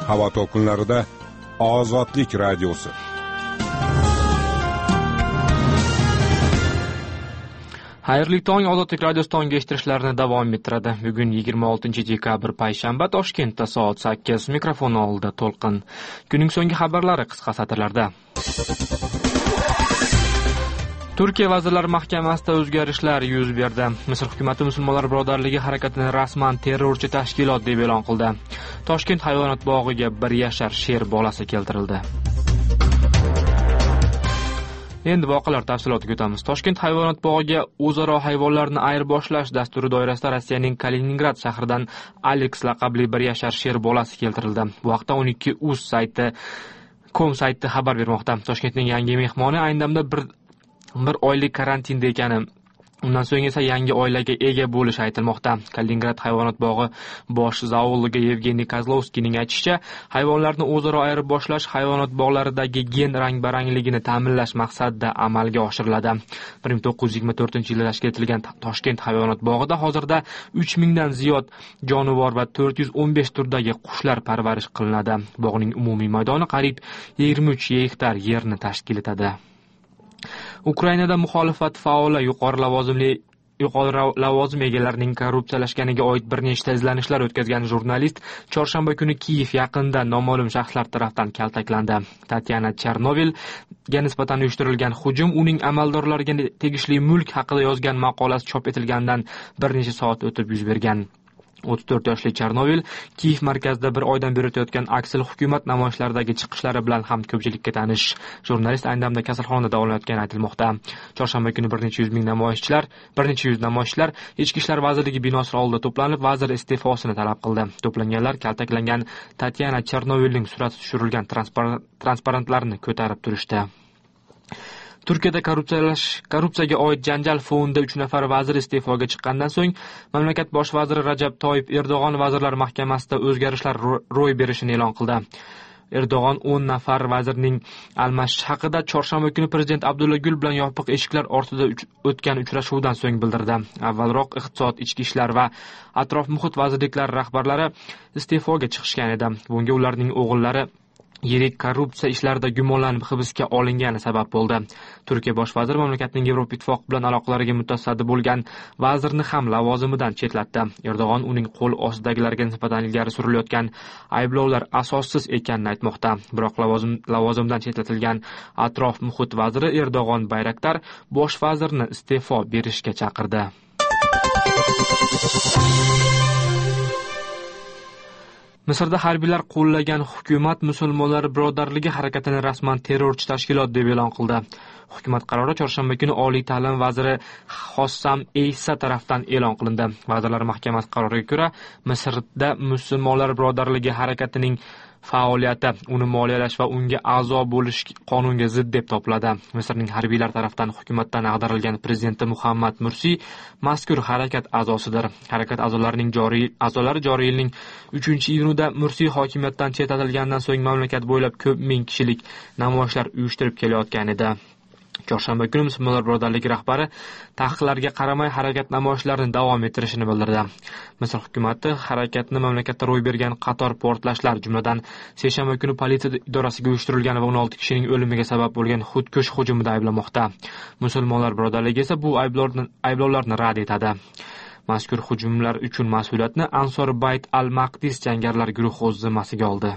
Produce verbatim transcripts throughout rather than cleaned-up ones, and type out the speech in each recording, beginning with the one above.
havo to'lqinlarida Ozodlik radiosi. Xayrli tong, Ozodlik radiosi tong eshittirishlarni davom ettiradi. Bugun yigirma oltinchi dekabr payshanba, Toshkentda soat sakkiz. Mikrofon oldida To'lqin. Kunning so'nggi xabarlari qisqa satrlarda. Turkiya Vazirlar Mahkamasida o'zgarishlar yuz berdi. Misr hukumati Musulmonlar birodarligi harakatini rasman terrorchi tashkilot deb e'lon qildi. Toshkent hayvonot bog'iga bir yashar sher bolasi keltirildi. Endi voqealar tafsilotiga o'tamiz. Toshkent hayvonot bog'iga o'zaro hayvonlarni ayirboshlash dasturi doirasida Rossiyaning Kaliningrad shahridan Alex laqabli bir yashar sher bolasi keltirildi. Bu haqda o'n ikki uz sayti kom sayti xabar bermoqda. Toshkentning yangi mehmoni ayni damda bir bir oylik karantinda ekani, undan so'ng esa yangi oilaga ega bo'lishi aytilmoqda. Kaliningrad hayvonot bog'i bosh zoologi Yevgeniy Kozlovskiyning aytishicha, hayvonlarni o'zaro ayirib boshlash hayvonot bog'laridagi gen rang-barangligini ta'minlash maqsadida amalga oshiriladi. bir ming to'qqiz yuz yigirma to'rtinchi yilda tashkil etilgan Toshkent hayvonot bog'ida hozirda uch mingdan ziyod jonivor va to'rt yuz o'n besh turdagi qushlar parvarish qilinadi. Bog'ning umumiy maydoni qariyb yigirma uch gektar yerni tashkil etadi. Ukrainada muxolifat faoli yuqori lavozimli yuqori lavozim egalarining korrupsiyalashganiga oid bir nechta izlanishlar o'tkazgan jurnalist chorshanba kuni Kiyev yaqinida noma'lum shaxslar tomonidan kaltaklandi. Tatyana Chernovilga nisbatan uyushtirilgan hujum uning amaldorlariga tegishli mulk haqida yozgan maqolasi chop etilgandan bir necha soat o'tib yuz bergan. o'ttiz to'rt yoshli Chernovil Kiyev markazida bir oydan beri o'tayotgan aksil hukumat namoyishlaridagi chiqishlari bilan ham ko'pchilikka tanish. Jurnalist ayni damda kasalxonada davolanayotgani aytilmoqda. Chorshanba kuni bir necha yuz ming namoyishchilar, bir necha yuz namoyishchilar Ichki ishlar vazirligi binosi oldida to'planib, vazir iste'fosini talab qildi. To'planganlar kaltaklangan Tatyana Chernovilning surati tushirilgan transparentlarni ko'tarib turishdi. Turkiyada korrupsiyalash korrupsiyaga oid janjal fonida uch nafar vazir iste'foga chiqqandan so'ng mamlakat bosh vaziri Rajab Toyib Erdo'g'on Vazirlar Mahkamasida o'zgarishlar ro'y berishini e'lon qildi. Erdo'g'on o'n nafar vazirning almashish haqida chorshanba kuni prezident Abdulla Gul bilan yopiq eshiklar ortida o'tgan uchrashuvdan so'ng bildirdi. Avvalroq iqtisod, ichki ishlar va atrof muhit vazirliklari rahbarlari iste'foga chiqishgan edi. Bunga ularning o'g'illari yirik korrupsiya ishlarida gumonlanib hibsga olingani sabab bo'ldi. Turkiya bosh vaziri mamlakatning Yevropa ittifoqi bilan aloqalariga mutasaddi bo'lgan vazirni ham lavozimidan chetlatdi. Erdo'g'on uning qo'l ostidagilarga nisbatan ilgari surilayotgan ayblovlar asossiz ekanini aytmoqda. Biroq lavozim lavozimdan chetlatilgan atrof muhit vaziri Erdo'g'on Bayraktar bosh vazirni iste'fo berishga chaqirdi. Misrda harbiylar qo'llagan hukumat Musulmonlar birodarligi harakatini rasman terrorchi tashkilot deb e'lon qildi. Hukumat qarori chorshanba kuni Oliy ta'lim vaziri Hossam Eysa tomonidan e'lon qilindi. Vazirlar Mahkamasi qaroriga ko'ra, Misrda Musulmonlar birodarligi harakatining faoliyati, uni moliyalash va unga a'zo bo'lish qonunga zid deb topiladi. Misrning harbiylar tomonidan hukumatdan ag'darilgan prezidenti Muhammad Mursi mazkur harakat a'zosidir. Harakat a'zolarining joriy a'zolari joriy yilning uchinchi iyunida Mursi hokimiyatdan chetlatilgandan so'ng mamlakat bo'ylab ko'p ming kishilik namoyishlar uyushtirib kelayotgan edi. Chorshanba kuni Musulmonlar birodarligi rahbari taqiqlarga qaramay harakat namoyishlarini davom ettirishini bildirdi. Misr hukumati harakatni mamlakatda ro'y bergan qator portlashlar, jumladan seshanba kuni politsiya idorasiga uyushtirilgan va o'n olti kishining o'limiga sabab bo'lgan xudkush hujumida ayblamoqda. Musulmonlar birodarligi esa bu ayblovlarni ayblovlarni rad etadi. Mazkur hujumlar uchun mas'uliyatni Ansor Bayt al-Maqdis jangarilar guruhi o'z zimmasiga oldi.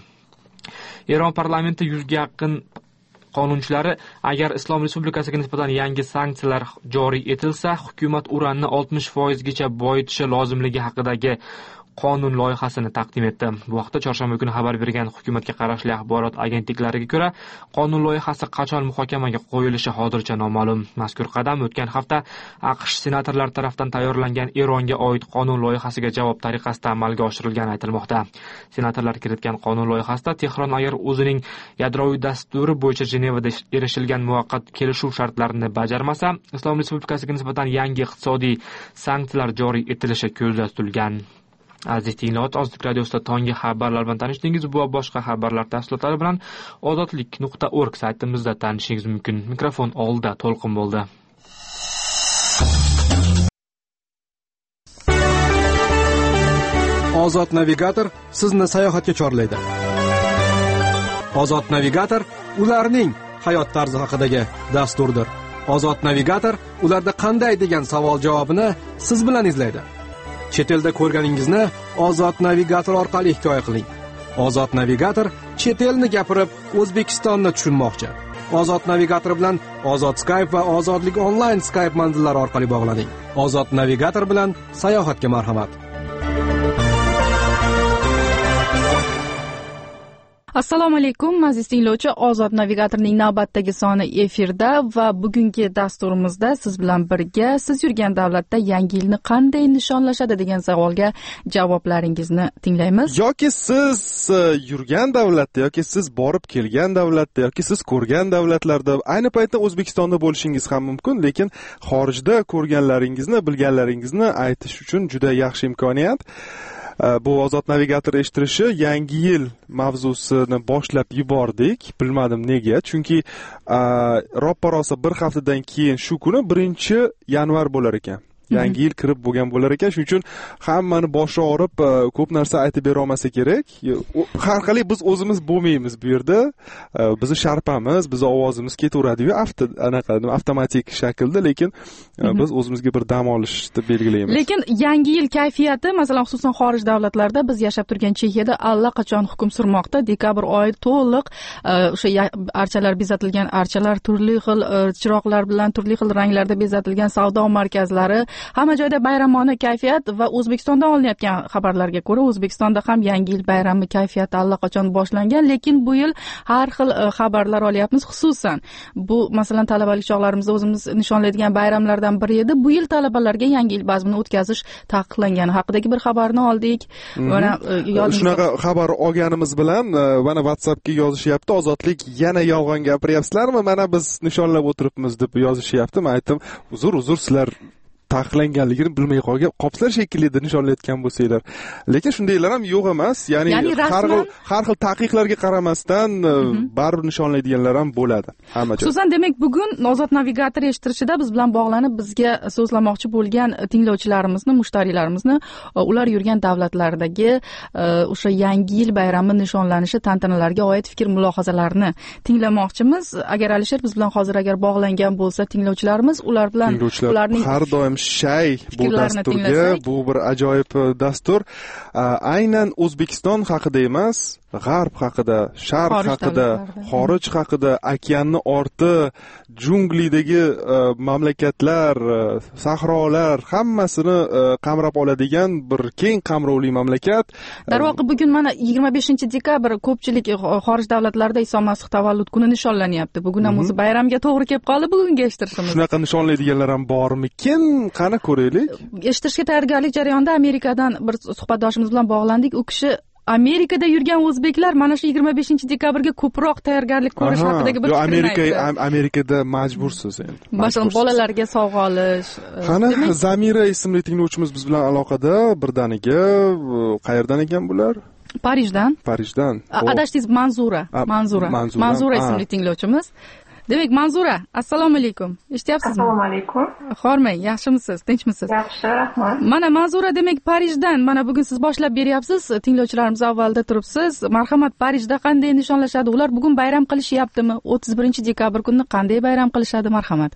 Eron parlamenti yuzga yaqin qonunchilari agar Islom Respublikasiga nisbatan yangi sanksiyalar joriy etilsa, hukumat uranni oltmish foiz gacha boyitishi lozimligi haqidagi qonun loyihasini taqdim etdi. Bu vaqtda chorshanba kuni xabar bergan hukumatga qarashli axborot agentliklariga ko'ra, qonun loyihasi qachon muhokamaga qo'yilishi hozircha noma'lum. Mazkur qadam o'tgan hafta AQSh senatorlari tomonidan tayyorlangan Eronga oid qonun loyihasiga javob tariqasida amalga oshirilgani aytilmoqda. Senatorlar kiritgan qonun loyihasida Tehron agar o'zining yadroviy dasturi bo'yicha Jenevada erishilgan muvaqqat kelishuv shartlarini bajarmasa, Islom Respublikasiga nisbatan yangi iqtisodiy sanksiyalar joriy etilishi ko'zda tutilgan. Aziz tinglovchilar, Ozodlik radiosida tonggi xabarlar bilan tanishdingiz. Bu va boshqa xabarlar tafsilotlari bilan ozodlik nuqta org saytimizda tanishishingiz mumkin. Mikrofon oldida To'lqin bo'ldi. Ozod navigator sizni sayohatga chorlaydi. Ozod navigator ularning hayot tarzi haqidagi dasturdir. Ozod navigator ularda qanday degan savol javobini siz bilan izlaydi. Chet elda ko'rganingizni Ozod navigator orqali hikoya qiling. Ozod navigator chet elni gapirib O'zbekistonni tushunmoqchi. Ozod navigator bilan Ozod Skype va Ozodlik onlayn Skype manzillari orqali bog'laning. Ozod navigator bilan sayohatga marhamat. Assalomu alaykum, aziz tinglovchi. Ozod navigatorning navbatdagi soni efirda va bugungi dasturimizda siz bilan birga siz yurgan davlatda yangi yilni qanday nishonlashadi degan savolga javoblaringizni tinglaymiz. Yoki siz yurgan davlatda yoki siz borib kelgan davlatda yoki siz ko'rgan davlatlarda ayni paytda O'zbekistonda bo'lishingiz ham mumkin, lekin xorijda ko'rganlaringizni, bilganlaringizni aytish uchun juda yaxshi imkoniyat. Bu Ozod navigator eshittirishi yangi yil mavzusini boshlab yubordik. Bilmadim nega. Chunki roppa-rosa bir haftadan keyin shu kuni birinchi yanvar bo'lar ekan. Yangi yil kirib bo'lgan bo'lar ekan. Shuning uchun hammani boshi og'rib, ko'p narsa aytib bera olmasa kerak. Har qalay biz o'zimiz bo'lmaymiz bu yerda. Bizni sharpamiz, bizni ovozimiz ketaveradi-yu, avto anaqa avtomatik shaklda, lekin biz o'zimizga bir dam olishni belgilaymiz. Lekin yangi yil kayfiyati, masalan, xususan xorij davlatlarda, biz yashab turgan Chexiyada allaqachon hukm surmoqda. Dekabr oyi to'liq o'sha archalar bezatilgan archalar, turli xil chiroqlar bilan, turli xil ranglarda bezatilgan savdo markazlari, hamma joyda bayramona kayfiyat va O'zbekistondan olinayotgan xabarlarga ko'ra O'zbekistonda ham yangi yil bayrami kayfiyati allaqachon boshlangan, lekin bu yil har xil xabarlar olyapmiz. Xususan, bu masalan talabalik chog'larimizda o'zimiz nishonlaydigan bayramlardan biri edi. Bu yil talabalarga yangi yil bazmini o'tkazish taqiqlangani haqidagi bir xabarni oldik. Mana shunaqa xabar olganimiz bilan mana WhatsAppga yozishyapti. Ozodlik yana yolg'on gapiryapsizlarmi? Mana biz nishonlab o'tiribmiz deb yozishyapti. Men aytdim, uzr, uzr sizlar taqiqlanganligini bilmay qolgan qopslar shekilli nishonlayotgan bo'lsanglar, lekin shundaylar ham yo'q emas. Ya'ni, ya'ni har xil har xil taqiqlarga qaramasdan baribir nishonlaydiganlar ham bo'ladi hamma joyda. Xususan, demak, bugun Ozod navigator eshittirishida biz bilan bog'lanib bizga so'zlamoqchi bo'lgan tinglovchilarimizni, mushtariylarimizni ular yurgan davlatlardagi o'sha yangi yil bayrami nishonlanishi tantanalariga oid fikr mulohazalarini tinglamoqchimiz. Agar Alisher biz bilan hozir agar bog'langan bo'lsa tinglovchilarimiz, ular bilan ularning har doim shay bu dasturga, bu bir ajoyib dastur. Aynan O'zbekiston haqida emas, g'arb haqida, sharq haqida, xorij haqida, okeanni orti, junglidagi mamlakatlar, sahrolar hammasini qamrab oladigan bir keng qamrovli mamlakat. Darvoqe, bugun mana yigirma beshinchi dekabr ko'pchilik xorij davlatlarida Iso Masih tavallud kuni nishonlanyapti. Bugun ham o'zi bayramga to'g'ri kelib qoldi bugungi eshittirishimiz. Shunaqa nishonlaydiganlar ham bormikin? Qani ko'raylik. Eshitishga tayyorgarlik jarayonida Amerikadan bir suhbatdoshimiz bilan bog'landik. U kishi Amerikada yurgan o'zbeklar mana shu yigirma beshinchi dekabrga ko'proq tayyorgarlik ko'rish haqidagi bir fikr Amerika Amerikada majbursiz endi. Masalan, bolalarga sovg'a olish. Qani, Zamira ismli tinglovchimiz biz bilan aloqada. Birdaniga qayerdan ekan bular? Parijdan. Parijdan. Adashdingiz, Manzura. Manzura. Manzura ismli tinglovchimiz. Demak, Manzura, assalomu alaykum. Eshityapsizmi? Assalomu alaykum. Xormay, yaxshimisiz? Tinchmisiz? Yaxshi, rahmat. Mana Manzura, demak, Parijdan mana bugun siz boshlab beryapsiz. Tinglovchilarimiz avvalda turibsiz. Marhamat, Parijda qanday nishonlashadi? Ular bugun bayram qilishyaptimi? o'ttiz birinchi dekabr kunini qanday bayram qilishadi? Marhamat.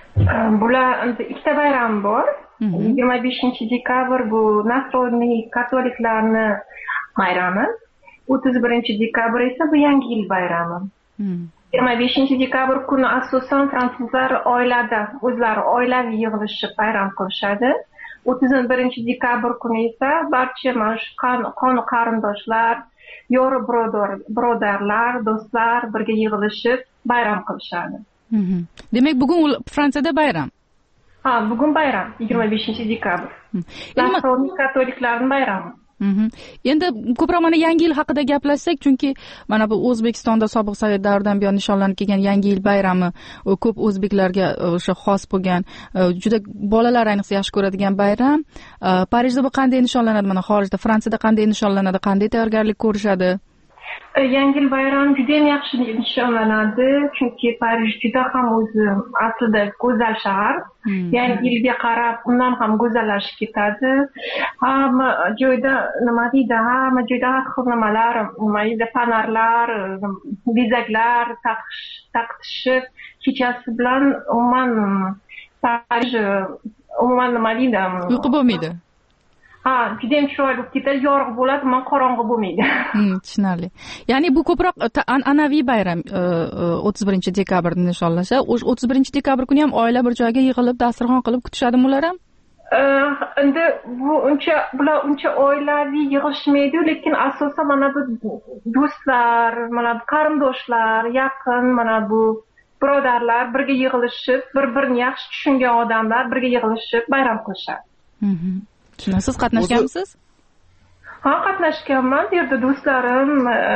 Bular ikkita bayram bor. yigirma beshinchi dekabr bu nasroniy katoliklarni bayrami. o'ttiz birinchi dekabr esa bu yangi yil bayrami. yigirma beshinchi dekabr kuni asosan fransuzlar oilada o'zlari oilaviy yig'ilishib bayram qilishadi. o'ttiz birinchi dekabr kuni esa barcha mana shu qoni qarindoshlar, yor birodarlar, do'stlar birga yig'ilishib bayram qilishadi. Demak, bugun Fransiyada bayram. Ha, bugun bayram, yigirma beshinchi dekabr. Nasroniy katoliklarning bayrami. Endi ko'proq mana yangi yil haqida gaplashsak, chunki mana bu O'zbekistonda sobiq Sovet davridan buyon nishonlanib kelgan yangi yil bayrami ko'p o'zbeklarga o'sha xos bo'lgan, juda bolalar ayniqsa yaxshi ko'radigan bayram. Parijda bu qanday nishonlanadi? Mana xorijda, Fransiyada qanday nishonlanadi? Qanday tayyorgarlik ko'rishadi? Yangi yil bayrami juda ham yaxshi nishonlanadi, chunki Parij juda ham o'zi aslida go'zal shahar. Yangi yilga qarab undan ham go'zallashib ketadi. Hamma joyda nima deydi, hamma joyda har xil nimalar, nima deydi, fonarlar, bezaklar taqishib, kechasi bilan umuman Parij umuman nima deydi, uyqu bo'lmaydi. Ha, juda ham chiroyli bo'lib ketadi, yorug' bo'ladi, man qorong'i bo'lmaydi. Hmm, tushunarli. Ya'ni bu ko'proq an'anaviy bayram o'ttiz birinchi dekabrni nishonlasa, o'ttiz birinchi dekabr kuni ham oila bir joyga yig'ilib, dasturxon qilib kutishadimi ular ham? Endi bu uncha bular uncha oilaviy yig'ilishmaydi, lekin asosan mana bu do'stlar, mana bu qarindoshlar, yaqin, mana bu birodarlar birga yig'ilishib, bir-birini yaxshi tushungan odamlar birga yig'ilishib bayram qilishadi. Mhm. Siz qatnashganmisiz? Ha, qatnashganman. Bu yerda do'stlarim,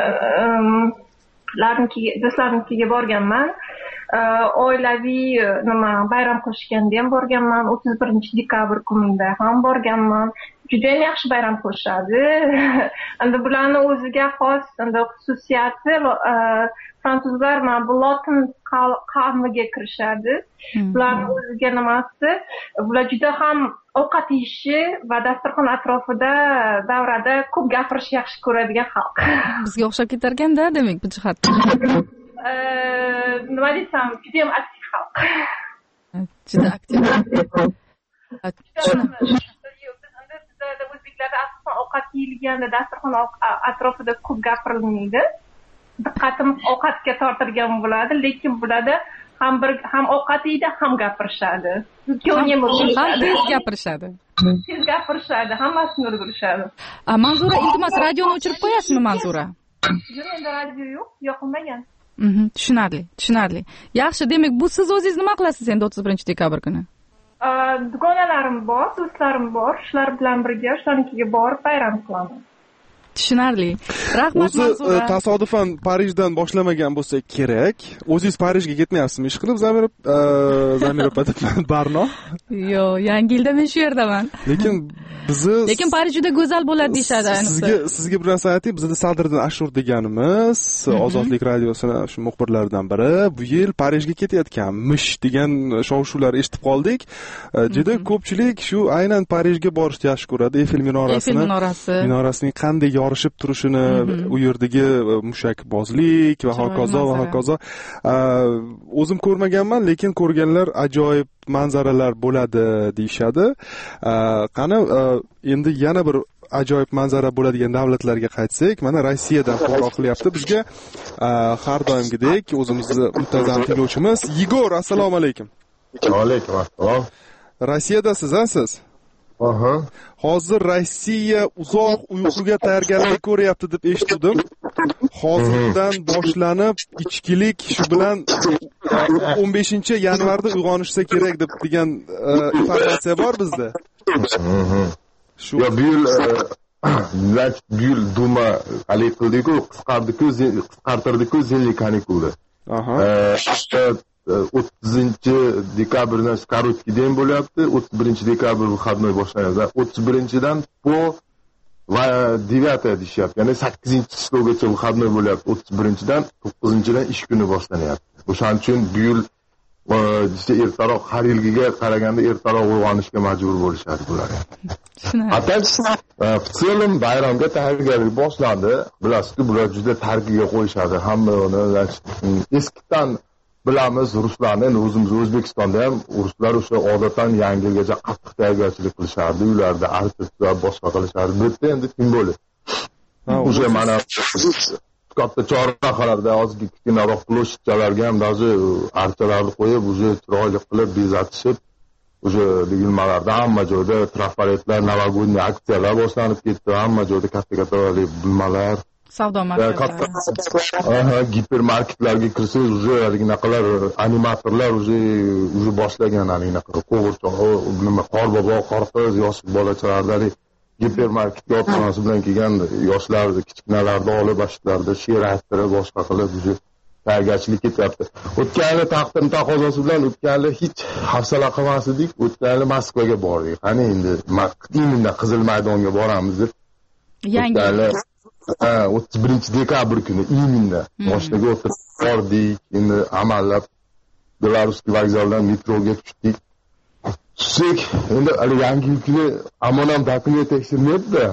do'stlarimnikiga borganman. Oilaviy nima bayram qilishganda ham borganman. o'ttiz birinchi dekabr kunida ham borganman. Juda ham yaxshi bayram qilishadi. Endi bularni o'ziga xos endi xususiyati fransuzlar mana bu lotin qavmiga kirishadi. Bularning o'ziga nimasi, bular juda ham ovqat yeyishi va dasturxon atrofida davrada ko'p gapirish yaxshi ko'radigan xalq. Bizga o'xshab ketarganda, demak, bu jihatdan. Nima desam, juda ham aktiv xalq. Juda aktiv. O'zbeklarda asosan ovqat yeyilganda dasturxon atrofida ko'p gapirilmaydi. Diqqatim ovqatga tortilgan bo'ladi, lekin bularda ham bir ham ovqat yeydi, ham gapirishadi. Ham tez gapirishadi. Tez gapirishadi, hammasini o'rganishadi. Manzura, iltimos, radioni o'chirib qo'yasizmi, Manzura? Yo'q, endi radio yo'q, yoqilmagan. Mhm, tushunarli, tushunarli. Yaxshi, demak, bu siz o'zingiz nima qilasiz endi o'ttiz birinchi dekabr kuni? Dugonalarim bor, do'stlarim bor, shular bilan birga shularnikiga borib bayram qilaman. Tushunarli. Rahmat, Manzura. O'zi tasodifan Parijdan boshlamagan bo'lsa kerak. O'zingiz Parijga ketmayapsizmi ish qilib, Zamir Zamir opa deb Barno? Yo'q, Yangi yilda men shu yerdaman. Lekin bizni Lekin Parij juda go'zal bo'ladi deyshadi, ayniqsa. Sizga sizga bir narsa aytaylik, bizda Sadriddin Ashur deganimiz, Ozodlik radiosining shu muxbirlaridan biri, bu yil Parijga ketayotganmish degan shov-shuvlar eshitib qoldik. Juda ko'pchilik shu aynan Parijga borishni yaxshi ko'radi. Eyfel minorasini. Eyfel minorasi. Minorasining qanday yorishib turishini, u yerdagi mushakbozlik va hokazo va hokazo. O'zim ko'rmaganman, lekin ko'rganlar ajoyib manzaralar bo'ladi deyshadi. Qani endi yana bir ajoyib manzara bo'ladigan davlatlarga qaytsak, mana Rossiyadan qo'ng'iroq qilyapti bizga. Har doimgidek o'zimizni muntazam tinglovchimiz Yegor, assalomu alaykum. Va alaykum assalom. Rossiyadasiz-a siz? Aha. Hozir Rossiya uzoq uyquga tayyorgarlik ko'ryapti deb eshitdim. Hozirdan boshlanib ichkilik shu bilan o'n beshinchi yanvarda uyg'onishsa kerak deb degan informatsiya bor bizda. Shu bu yil bu yil Duma hali qildi-ku, qisqardi-ku, qisqartirdi-ku zilli kanikulni. Aha. o'ttizinchi dekabrdan Skarutkida ham bo'lyapti, o'ttiz birinchi dekabr выходной boshlanadi. o'ttiz birinchidan po va девятое deyapti. Ya'ni sakkizinchi chислоgacha выходной bo'lyapti. o'ttiz birinchidan to'qqizinchidan ish kuni boshlanyapti. O'shaning uchun bu yil ertaroq har yilgiga qaraganda ertaroq uyg'onishga majbur bo'lishadi bular. Hatta в целом bayramga tayyorgarlik boshlandi. Bilasizki, bular juda tarkiga qo'yishadi. Hamma uni eskidan bilamiz, ruslarni, o'zimiz O'zbekistonda ham ruslar o'sha odatdan yangi yilgacha qattiq tayyorgarchilik qilishardi, uylarda artistlar boshqa qilishardi. Bu yerda endi kim bo'ladi? O'sha mana katta chorrahalarda ozgina kichkinaroq ploshchalarga ham даже archalarni qo'yib, o'sha chiroyli qilib bezatishib, o'sha nimalarda hamma joyda trafaretlar, novogodniy aksiyalar boshlanib ketdi. Hamma joyda katta-katta nimalar, savdo markaziga. Aha, gipermarketlarga kirsangiz, o'sha anaqalar, animatorlar o'sha o'sha boshlagan anaqa qo'g'irchoq, nima qorbobo, qorqiz, yosh bolachalardan gipermarketga otasi bilan kelgan yoshlarni, kichkinalarni olib bashlarda she'r ayttirib, boshqa qilib o'sha tayyorgarchilik ketyapti. O'tgan yil taqdim taqozosi bilan o'tgan yil hech hafsala qilmas edik. O'tgan yil Moskvaga bordik. Qani endi imminda Qizil maydonga boramiz deb. Yangi o'ttiz birinchi dekabr kuni imенно mashinaga o'tirib bordik, endi amallab Belarusskiy vokzaldan metroga tushdik. Tushdik, endi hali yangi yil kuni amonam dokument tekshirmayapti.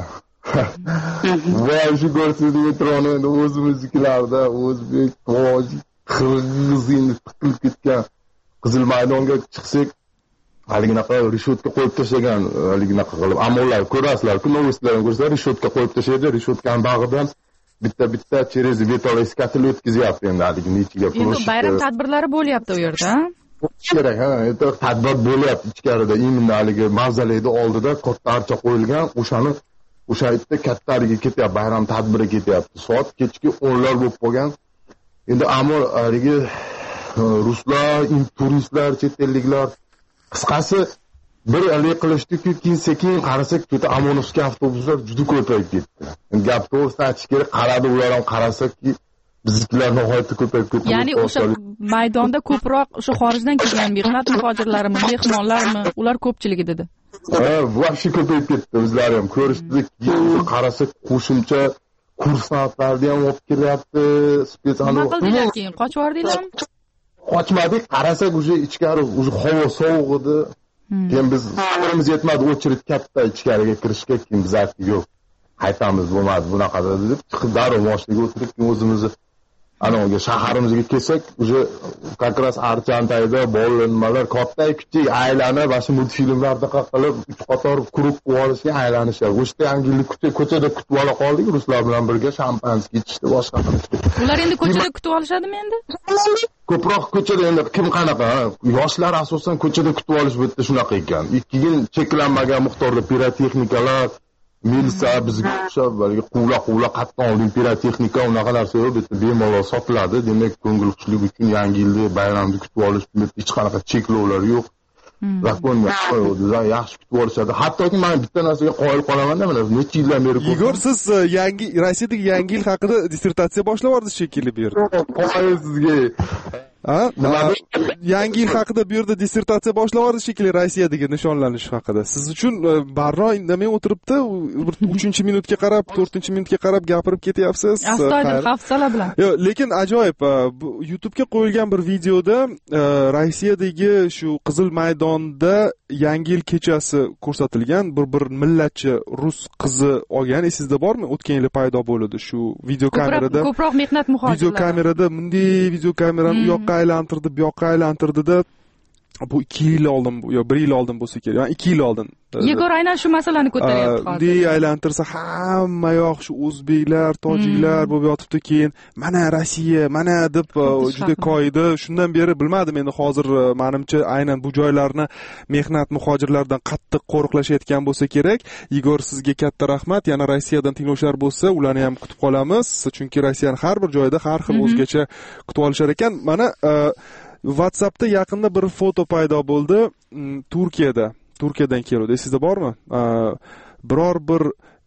Va shu ko'rsangiz metroni endi o'zimiznikilarda o'zbek, tojik, qirg'iz endi tiqilib ketgan Qizil maydonga chiqsak, haliginaqa rishotka qo'yib tashlagan, haliginaqa qilib amollar ko'rasizlar-ku, novostlarni ko'rsanglar rishotka qo'yib tashlaydi, rishotkaning bag'idan bitta-bitta через ветроискатель o'tkazyapti endi haligini ichiga. Endi bayram tadbirlari bo'lyapti u yerda. Kerak, ha, endi tadbir bo'lyapti ichkarida, imенно haligi mavzoleyni oldida katta archa qo'yilgan, o'shani o'sha yerda kattariga ketyapti, bayram tadbiri ketyapti. Soat kechki o'nlar bo'lib qolgan. Endi ammo haligi ruslar, turistlar, chet elliklar qisqasi bir alik qilishdiki, keyin sekin qarasak, to'ta Amonovskiy avtobuslar juda ko'payib ketdi. Gap to'g'risini aytish kerak, qaradi ular ham qarasaki, biznikilar nihoyatda ko'payib ketdi. Ya'ni o'sha maydonda ko'proq o'sha xorijdan kelgan mehnat muhojirlarimi, mehmonlarmi, ular ko'pchiligi dedi. Ha, vahshiy ko'payib ketdi. Bizlar ham ko'rishdik, qarasak qo'shimcha kursantlarni ham olib kelyapti, spesial. Nima qildinglar keyin? Qochib yordinglarmi? Qochmadik, qarasak o'sha ichkari o'sha havo sovuq edi. Keyin biz qo'limiz yetmadi, o'chirik katta ichkariga kirishga, keyin biz aytdik, yo'q, qaytamiz, bo'lmadi, bunaqa deb chiqib darrov mashinaga o'tirib, keyin o'zimizni anaga shaharimizga kelsak, o'sha как раз Archantayda bolalar nimalar katta kichik aylanib, mana multfilmlarda qilib uch qator kuruk olishga aylanishar. O'shda yangi yil ko'chada kutib ola qoldik, ruslar bilan birga shampanskiy ichishdi, boshqa qilishdi. Ular endi ko'chada kutib olishadimi endi? Ko'proq ko'chada endi kim qanaqa, yoshlar asosan ko'chada kutib olish bu yerda shunaqa ekan. Keyin cheklanmagan miqdorda pirotexnikalar, milsa bizga o'xshab balki quvla-quvla qatdan oldin pirotexnika unaqa narsa yo'q, bu yerda bemalol sotiladi. Demak, ko'ngil xushlik uchun yangi yilda bayramni kutib olish hech qanaqa cheklovlar yo'q. Zakon yaxshi kutib olishadi. Hattoki men bitta narsaga qoyil qolaman-da, mana necha yildan beri. Igor, siz yangi Rossiyadagi yangi yil haqida dissertatsiya boshlab shekilli bu yerda. Qo'ying sizga. Ha? Yangi yil haqida bu yerda dissertatsiya boshlab shekilli Rossiyadagi nishonlanish haqida. Siz uchun barro indamay o'tiribdi, uchinchi minutga qarab, to'rtinchi minutga qarab gapirib ketyapsiz. Astoydil hafsala bilan. Yo'q, lekin ajoyib. YouTube'ga qo'yilgan bir videoda Rossiyadagi shu Qizil maydonda yangi yil kechasi ko'rsatilgan, bir bir millatchi rus qizi olgan, esingizda bormi? O'tgan yili paydo bo'ldi shu video kamerada. Ko'proq mehnat muhojirlar. Video kamerada bunday video kamerani u yoqqa aylantirdi, bu yoqqa aylantirdi-da, bu ikki yil oldin, yo bir yil oldin bo'lsa kerak. Yani ikki yil oldin. Yegor aynan shu masalani ko'taryapti hozir. Bunday aylantirsa hamma yoq shu o'zbeklar, tojiklar bo'lib yotibdi, keyin mana Rossiya, mana deb juda qoydi. Shundan beri bilmadim, endi hozir menimcha aynan bu joylarni mehnat muhojirlardan qattiq qo'riqlashayotgan bo'lsa kerak. Igor, sizga katta rahmat. Yana Rossiyadan tinglovchilar bo'lsa, ularni ham kutib qolamiz, chunki Rossiyaning har bir joyida har xil o'zgacha kutib olishar ekan. Mana WhatsAppda yaqinda bir foto paydo bo'ldi Turkiyada. Turkiyadan keldi. Esingizda bormi? Biror bir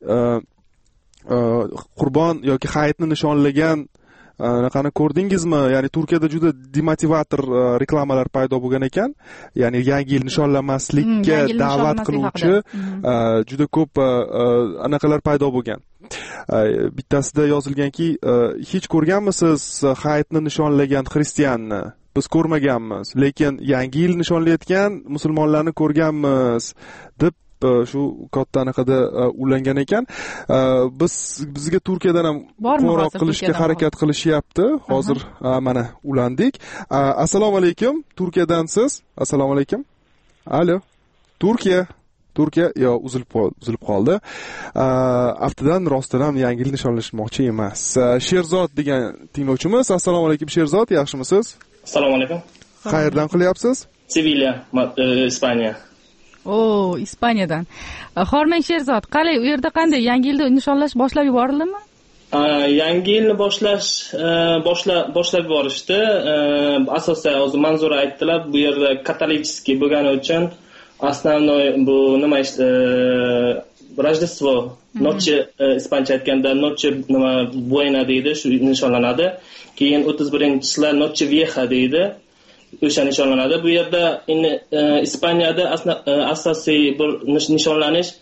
qurbon yoki hayitni nishonlagan anaqani ko'rdingizmi? Ya'ni Turkiyada juda demotivator reklamalar paydo bo'lgan ekan. Ya'ni yangi yil nishonlamaslikka da'vat qiluvchi juda ko'p anaqalar paydo bo'lgan. Bittasida yozilganki, hech ko'rganmisiz hayitni nishonlagan xristianni? Biz ko'rmaganmiz, lekin yangi yil nishonlayotgan musulmonlarni ko'rganmiz deb shu katta anaqada ulangan ekan. Biz bizga Turkiyadan ham qo'ng'iroq qilishga harakat qilishyapti. Hozir mana ulandik. Assalomu alaykum, Turkiyadansiz. Assalomu alaykum. Alo. Turkiya. Turkiya yo uzilib qoldi, uzilib qoldi. Aftidan rostdan yangi yil nishonlashmoqchi emas. Sherzod degan tinglovchimiz. Assalomu alaykum Sherzod, yaxshimisiz? Assalomu alaykum. Qayerdan qilyapsiz? Sevilla, Ispaniya. O, Ispaniyadan. Hormang Sherzod, qalay, u yerda qanday yangi yilni nishonlash boshlab yuborildimi? Yangi yilni boshlash boshlab boshlab yuborishdi. Asosan o'zi Manzura aytdilar, bu yerda katolikiy bo'lgani uchun основной bu nima işte Rojdestvo, noche ispancha aytganda noche nima buena deydi, shu nishonlanadi. Keyin o'ttiz birinchisi noche vieja deydi. O'sha nishonlanadi. Bu yerda Ispaniyada asosiy bir nishonlanish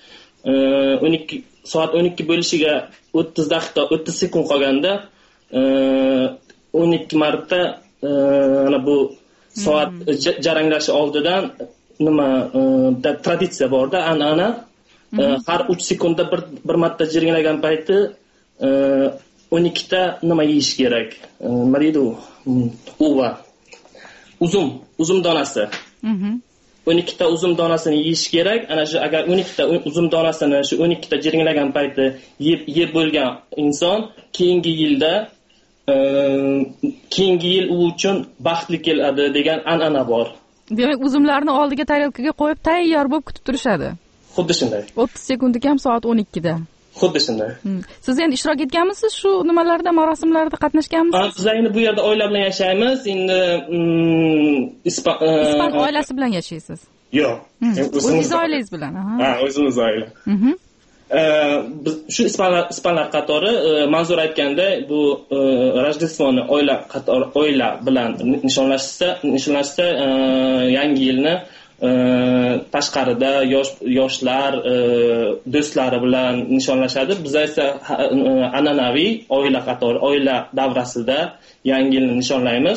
o'n ikki soat o'n ikki bo'lishiga o'ttiz daqiqa o'ttiz sekund qolganda o'n ikki marta ana bu soat jaranglashi oldidan nima traditsiya borda, an'ana har uch sekundda bir bir marta jiringlagan payti o'n ikkita nima yeyish kerak. Nima deydi u? Uva. Uzum, uzum donasi. o'n ikkita uzum donasini yeyish kerak. Ana shu agar o'n ikkita uzum donasini shu o'n ikkita jiringlagan payti yeb yeb bo'lgan inson keyingi yilda keyingi yil u uchun baxtli keladi degan an'ana bor. Demak, uzumlarni oldiga tarelkaga qo'yib tayyor bo'lib kutib turishadi. Xuddi shunday. o'ttiz sekundga ham soat o'n ikkida. Xuddi shunday. Siz endi ishtirok etganmisiz shu nimalarda, marosimlarda qatnashganmisiz? Biz endi bu yerda oila bilan yashaymiz. Endi ispan ispan oilasi bilan yashaysiz? Yo'q. O'zingiz oilangiz bilan. Ha, o'zimiz oila. Biz shu ispanlar ispanlar qatori Manzur aytganday bu Rojdestvoni oila qatori oila bilan nishonlashsa, nishonlashsa yangi yilni tashqarida yosh yoshlar do'stlari bilan nishonlashadi. Biz esa an'anaviy oila qatori oila davrasida yangi yilni nishonlaymiz.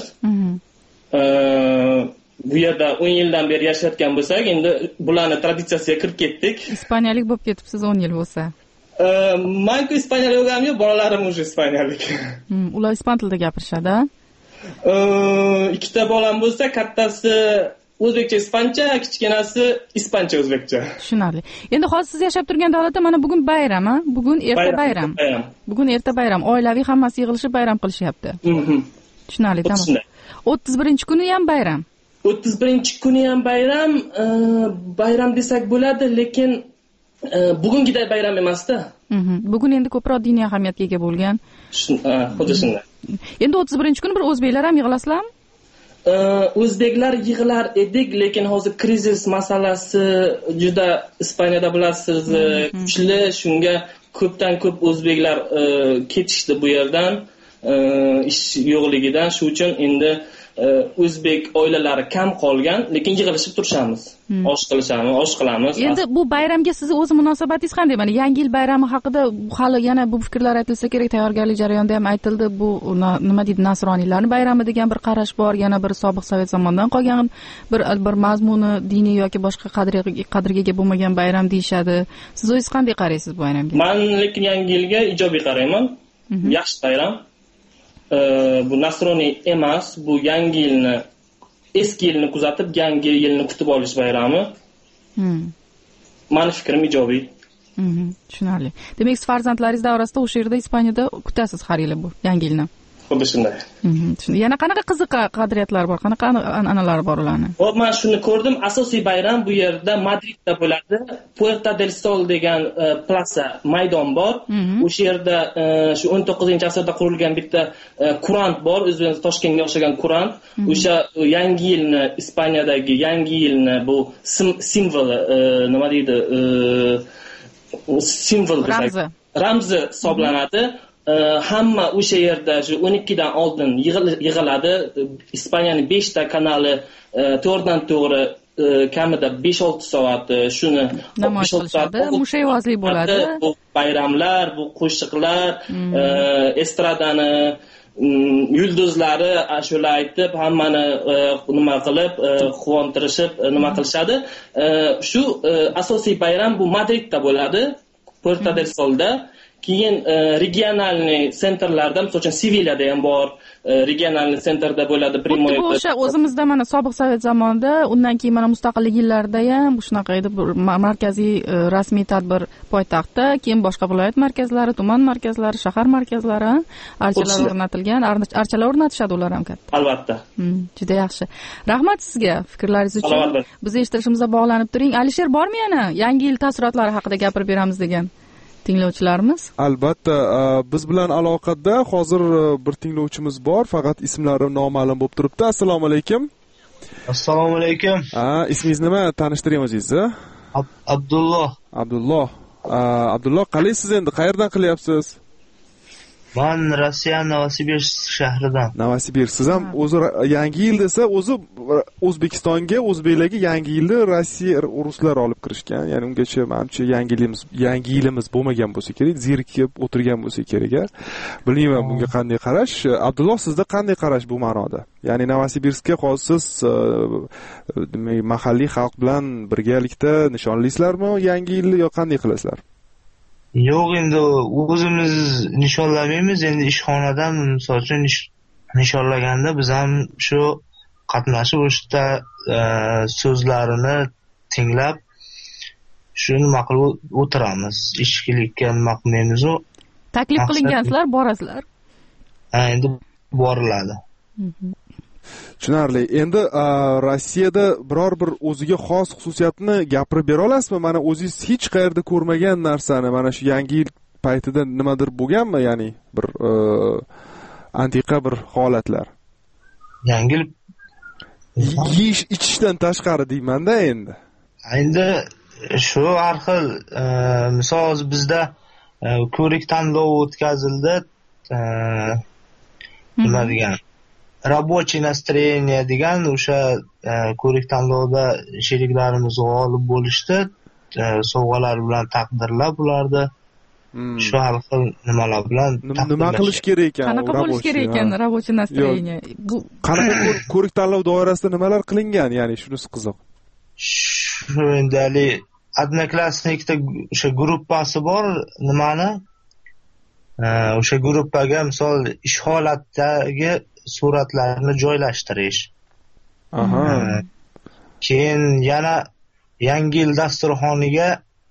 Bu yerda o'n yildan beri yashayotgan bo'lsak, endi bularning traditsiyasiga kirib ketdik. Ispaniyalik bo'lib ketibsiz o'n yil bo'lsa. Men-ku ispaniyalik bo'lganim yo'q, bolalarim o'sha ispaniyalik. Ular ispan tilida gapirishadi. Ikkita bolam bo'lsa, kattasi o'zbekcha ispancha, kichkinasi ispancha o'zbekcha. Tushunarli. Endi hozir siz yashab turgan davlatda mana bugun bayram, ha? Bugun erta bayram. Bugun erta bayram. Oilaviy hammasi yig'ilishib bayram qilishyapti. Tushunarli, tamom. o'ttiz birinchi kuni ham bayram. o'ttiz birinchi kuni ham bayram, bayram desak bo'ladi, lekin bugungiday bayram emasda. Bugun endi ko'proq diniy ahamiyatga ega bo'lgan. Xuddi shunday. Endi o'ttiz birinchi kuni bir o'zbeklar ham yig'ilasizlarmi? O'zbeklar yig'lar edik, lekin hozir krizis masalasi juda Ispaniyada bilasiz, kuchli, shunga ko'pdan ko'p o'zbeklar ketishdi bu yerdan, ish yo'qligidan. Shu uchun endi o'zbek oilalari kam qolgan, lekin yig'ilishib turishamiz. Osh qilishamiz, osh qilamiz. Endi bu bayramga sizni o'zi munosabatingiz qanday? Mana Yangi yil bayrami haqida hali yana bu fikrlar aytilsa kerak, tayyorgarlik jarayonida ham aytildi. Bu nima deydi, nasroniylarning bayrami degan bir qarash bor, yana bir sobiq sovet zamonidan qolgan bir bir mazmuni diniy yoki boshqa qadriga qadriga ega bo'lmagan bayram deyshadi. Siz o'zingiz qanday qaraysiz bu bayramga? Men lekin Yangi yilga ijobiy qarayman. Yaxshi bayram. Bu nasroniy emas, bu yangi yilni, eski yilni kuzatib yangi yilni kutib olish bayrami. Meni fikrim ijobiy. Tushunarli. Demak, siz farzandlaringiz davrasida o'sha yerda Ispaniyada kutasiz har yili bu yangi yilni. Xuddi shunday. Yana qanaqa qiziq qadriyatlar bor, qanaqa an'analar bor ularning? Hop, men shuni ko'rdim. Asosiy bayram bu yerda Madridda bo'ladi. Puerta del Sol degan plaza, maydon bor. O'sha yerda shu o'n to'qqizinchi asrda qurilgan bitta kurant bor, o'zimiz Toshkentga o'xshagan kurant. O'sha yangi yilni, Ispaniyadagi yangi yilni bu simbol, nima deydi? Simbol ramzi. Ramzi hisoblanadi. Hamma o'sha yerda shu o'n ikkidan oldin yig'iladi. Ispaniyaning beshta kanali to'g'ridan to'g'ri kamida besh olti soat shuni namoyish qilishadi, mushayvozlik bo'ladi. Bu bayramlar, bu qo'shiqlar, estradani yulduzlari ashula aytib, hammani nima qilib, quvontirishib, nima qilishadi. Shu asosiy bayram bu Madridda bo'ladi, Puerta del Solda. Keyin regionalniy sentrlarda, masalan, Sevillada ham bor, regionalniy sentrda bo'ladi, Primoyda. Bu o'sha o'zimizda mana sobiq sovet zamonida, undan keyin mana mustaqillik yillarida ham shunaqa edi, markaziy rasmiy tadbir poytaxtda, keyin boshqa viloyat markazlari, tuman markazlari, shahar markazlari, archalar o'rnatilgan, archalar o'rnatishadi ular ham katta. Albatta. Juda yaxshi. Rahmat sizga fikrlaringiz uchun. Biz eshitishimizga bog'lanib turing. Alisher, bormi yana Yangi yil taassurotlari haqida gapirib beramiz degan tinglovchilarimiz? Albatta, biz bilan aloqada hozir bir tinglovchimiz bor, faqat ismlari noma'lum bo'lib turibdi. Assalomu alaykum. Assalomu alaykum. Ha, ismingiz nima? Tanishtiring o'zingizni. Abdulloh. Abdulloh. Abdulloh, qalaysiz endi? Qayerdan qilyapsiz? Men Rossiya Novosibirsk shahridan. Novosibirsk. Siz ham o'zi yangi yil desa, o'zi O'zbekistonga, o'zbeklarga yangi yilni Rossiya ruslar olib kirishgan. Ya'ni ungacha menimcha yangi yilimiz, yangi yilimiz bo'lmagan bo'lsa kerak, zerikib o'tirgan bo'lsa kerak. Bilmayman bunga qanday qarash. Abdulloh, sizda qanday qarash bu ma'noda? Ya'ni Novosibirskga hozir mahalliy xalq bilan birgalikda nishonlaysizlarmi yangi yilni yo qanday qilasizlar? Yo'q, endi o'zimiz nishonlamaymiz, endi ishxonadan misol uchun nishonlaganda biz ham shu qatnashib o'shda so'zlarini tinglab shu nima qilib o'tiramiz. Ishchilikka nima qilmaymiz-ku. Taklif qilingansizlar, borasizlar. Ha, endi boriladi. Tushunarli. Endi Rossiyada biror bir o'ziga xos xususiyatni gapirib bera olasizmi? Mana o'zingiz hech qayerda ko'rmagan narsani, mana shu yangi yil paytida nimadir bo'lganmi? Ya'ni bir antiqa bir holatlar. Yangi yil yeyish, ichishdan tashqari deyman-da endi. Endi shu har xil, misol bizda ko'rik tanlovi o'tkazildi. Nima degan? Рабочий настроение degan o'sha ko'rik tanlovda sheriklarimiz g'olib bo'lishdi, sovg'alar bilan taqdirlab ularni shu har xil nimalar bilan nima qilish kerak ekan? Qanaqa bo'lish kerak ekan рабочий настроение? Bu qanaqa ko'rik tanlov doirasida nimalar qilingan? Ya'ni shunisi qiziq. Shu endi hali Odnoklassnikda o'sha gruppasi bor, nimani? O'sha gruppaga misol ish holatdagi suratlarni joylashtirish. Aha. Keyin yana yangi yil dasturxoniga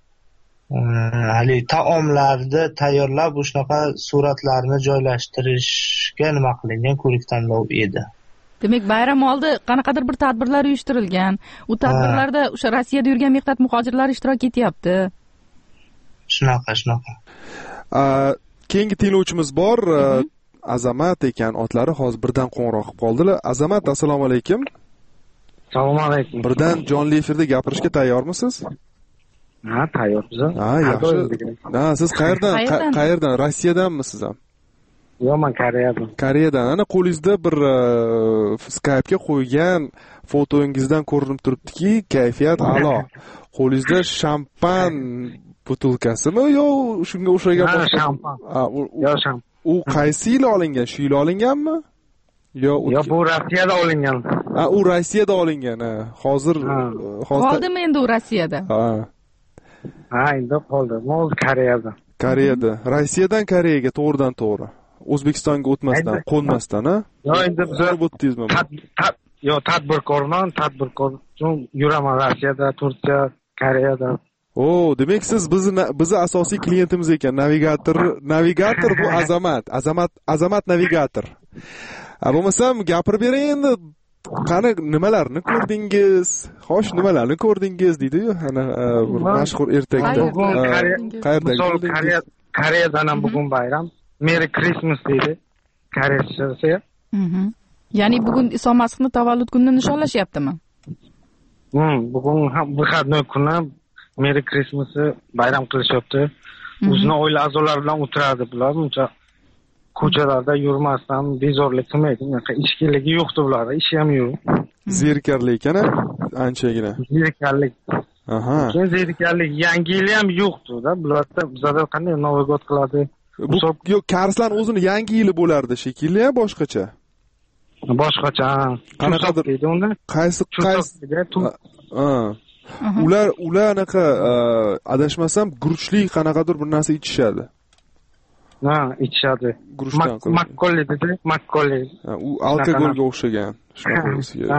hali taomlarni tayyorlab o'shanaqa suratlarni joylashtirishga nima qilingan ko'rik tanlov edi. Demak, bayram oldi qanaqadir bir tadbirlar uyushtirilgan. U tadbirlarda o'sha Rossiyada yurgan mehnat muhojirlari ishtirok etyapti. Shunaqa, shunaqa. Keyingi tinglovchimiz bor. Azamat ekan, otlari hozir birdan qo'ng'iroq qilib qoldilar. Azamat, assalomu alaykum. Assalomu alaykum. Birdan jonli efirda gapirishga tayyormisiz? Ha, tayyormiz. Ha, yaxshi. Ha, siz qayerdan? Qayerdan? Rossiyadanmisiz ham? Yo'q, men Koreyadan. Koreyadan. Ana qo'lingizda bir Skype'ga qo'ygan fotoingizdan ko'rinib turibdiki, kayfiyat a'lo. Qo'lingizda shampan butilkasimi yo shunga o'xshagan boshqa? Ha, shampan. Ha, yo'q, shampan. U qaysi yil olingan? Shu yil olinganmi? Yo, yo bu Rossiyada olingan. Ha, u Rossiyada olingan. Ha. Hozir hozir qoldimi endi u Rossiyada? Ha. Ha, endi qoldi. Mo'l Koreyada. Koreyada. Rossiyadan Koreyaga to'g'ridan to'g'ri. O'zbekistonga o'tmasdan, qo'nmasdan, ha? Yo, endi biz o'tdingizmi? Yo, tadbirkorman, tadbirkor uchun yuraman Rossiyada, Turkiya, Koreyada. O, demak siz bizni bizni asosiy klientimiz ekan. Navigator, navigator bu Azamat, Azamat, Azamat navigator. Ha, bo'lmasam gapirib bering endi. Qani nimalarni ko'rdingiz? Xo'sh, nimalarni ko'rdingiz deydi-yu, ana mashhur ertakda. Qayerda ko'rdingiz? Koreyadan ham bugun bayram. Merry Christmas deydi. Koreyacha. Mhm. Ya'ni bugun Iso Masihning tavallud kunini nishonlashyaptimi? Hmm, bugun ham Выходной kuni Merry Christmas'ni bayram qilishyapti. O'zini oila a'zolari bilan o'tiradi bular. Uncha ko'chalarda yurmasdan bezorlik qilmaydi. Unaqa ishkiligi yo'qdi bularda, ishi ham yo'q. Zerikarlik ekan, anchagina. Zerikarlik. Aha. Keyin zerikarlik yangi yil ham yo'qdi-da. Bularda bizada qanday Novoy god qiladi? Bu yo'q, Karslar o'zini yangi yili bo'lardi shekilli, ya boshqacha. Boshqacha. Qanaqadir deydi unda? Qaysi qaysi? Ha. Ular ular anaqa adashmasam guruchli qanaqadir bir narsa ichishadi. Ha, ichishadi. Makkolli dedi, makkolli. U alkogolga o'xshagan. Ha.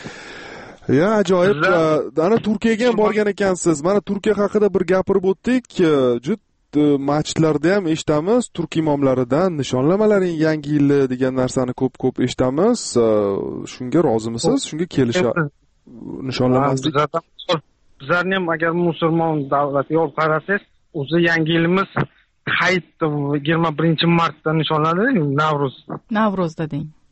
Ya, ajoyib. Ana Turkiyaga ham borgan ekansiz. Mana Turkiya haqida bir gapirib o'tdik. Juda masjidlarda ham eshitamiz, turk imomlaridan nishonlamalaring yangi yil degan narsani ko'p-ko'p eshitamiz. Shunga rozimisiz? Shunga kelisha nishonlamaslik. Bizlarni ham agar musulmon davlatiga olib qarasangiz, o'zi yangi yilimiz Hayit yigirma birinchi martda nishonlanadi, Navruz. Navruzda deng.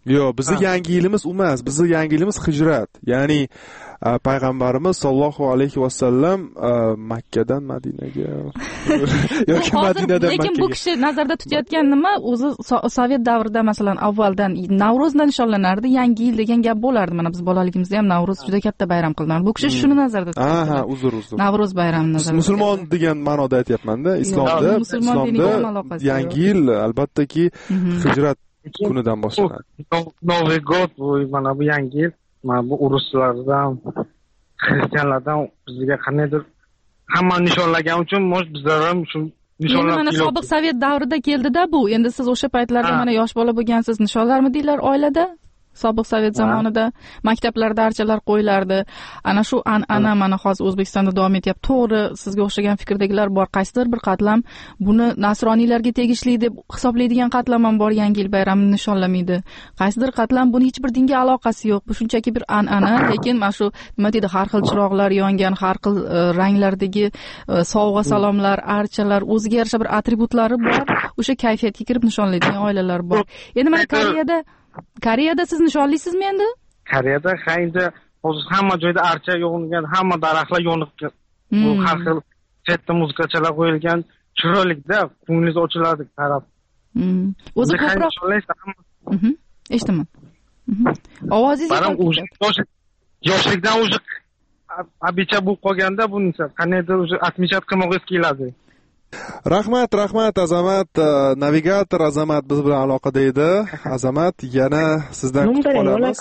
Yo'q, bizning yangi yilimiz emas, bizning yangi yilimiz hijrat. Ya'ni payg'ambarimiz sollallohu alayhi vasallam Makkadan Madinaga yoki Madinadan Makkaga. Lekin bu kishi nazarda tutayotgan nima? O'zi sovet davrida masalan avvaldan Navro'zda nishonlanardi, yangi yil degan gap bo'lardi. Mana biz bolaligimizda ham Navro'z juda katta bayram qilinardi. Bu kishi shuni nazarda tutadi. Ha, uzr, uzr. Navro'z bayramini nazarda. Musulmon degan ma'noda aytyapman-da, islomda, islomda yangi yil albattaki hijrat kunidan boshlanadi. Новый год bu mana bu yangi yil, mana bu ruslardan, xristianlardan bizga qanaydir hamma nishonlagan uchun mo'sh bizlar ham shu nishonlab mana sobiq sovet davrida keldida bu. Endi siz o'sha paytlarda mana yosh bola bo'lgansiz, nishonlarmidinglar oilada? Sobiq sovet zamonida maktablarda archalar qo'yilardi. Ana shu an'ana mana hozir O'zbekistonda davom etyapti. To'g'ri, sizga o'xshagan fikrdagilar bor. Qaysidir bir qatlam buni nasroniylarga tegishli deb hisoblaydigan qatlam ham bor, yangi yil bayramini nishonlamaydi. Qaysidir qatlam buni hech bir dinga aloqasi yo'q. Bu shunchaki bir an'ana, lekin mana shu nima deydi, har xil chiroqlar yongan, har xil ranglardagi sovg'a salomlar, archalar, o'ziga yarasha bir atributlari bor. O'sha kayfiyatga kirib nishonlaydigan oilalar bor. Endi mana Koreyada Koreyada siz nishonlaysizmi endi? Koreyada endi hozir hamma joyda archa yo'nilgan, hamma daraxtlar yonib, bu har xil chetda muzikachalar qo'yilgan, chiroylikda ko'nglingiz ochiladi qarab. O'zi ko'proq eshitaman. Ovozingiz yoshlikdan o'zi abicha bo'lib qolganda bunisi qanaydir o'zi atmishat qilmoqingiz keladi. Rahmat, rahmat Azamat, navigator Azamat biz bilan aloqada edi. Azamat, yana sizdan kutib qolamiz.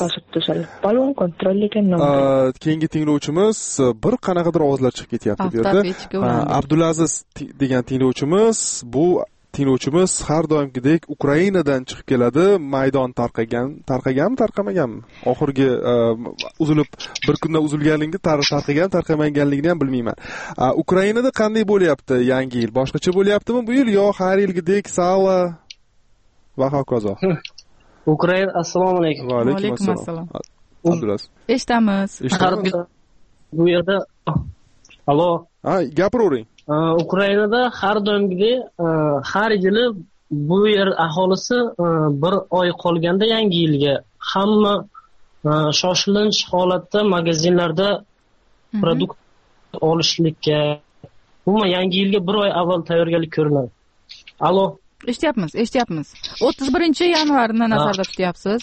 Keyingi tinglovchimiz bir qanaqadir ovozlar chiqib ketyapti bu yerda. Abdulaziz degan tinglovchimiz, bu tinglovchimiz har doimgidek Ukrainadan chiqib keladi. Maydon tarqagan, tarqaganmi, tarqamaganmi? Oxirgi uzilib bir kunda uzilganligini, tarqagan, tarqamaganligini ham bilmayman. Ukrainada qanday bo'lyapti yangi yil? Boshqacha bo'lyaptimi bu yil yo har yilgidek sala va hokazo? Ukraina, assalomu alaykum. Va alaykum assalom. Abdulaziz. Eshitamiz. Bu yerda Alo. Ha, gapiravering. Ukrainada har doimgidek har yili bu yer aholisi bir oy qolganda yangi yilga hamma shoshilinch holatda magazinlarda produkt olishlikka, umuman yangi yilga bir oy avval tayyorgarlik ko'rinadi. Alo. Eshityapmiz, eshityapmiz. o'ttiz birinchi yanvarni nazarda tutyapsiz.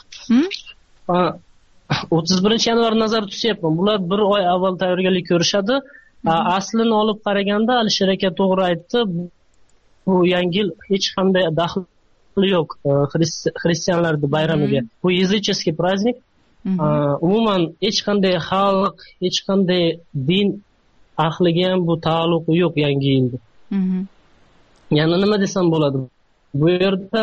o'ttiz birinchi yanvarni nazarda tutyapman. Bular bir oy avval tayyorgarlik ko'rishadi. Aslini olib qaraganda Alisher aka to'g'ri aytdi. Bu yangi yil hech qanday daxli yo'q xristianlarning bayramiga. Bu языческий праздник. Umuman hech qanday xalq, hech qanday din ahliga ham bu taalluqi yo'q yangi yilda. Yana nima desam bo'ladi? Bu yerda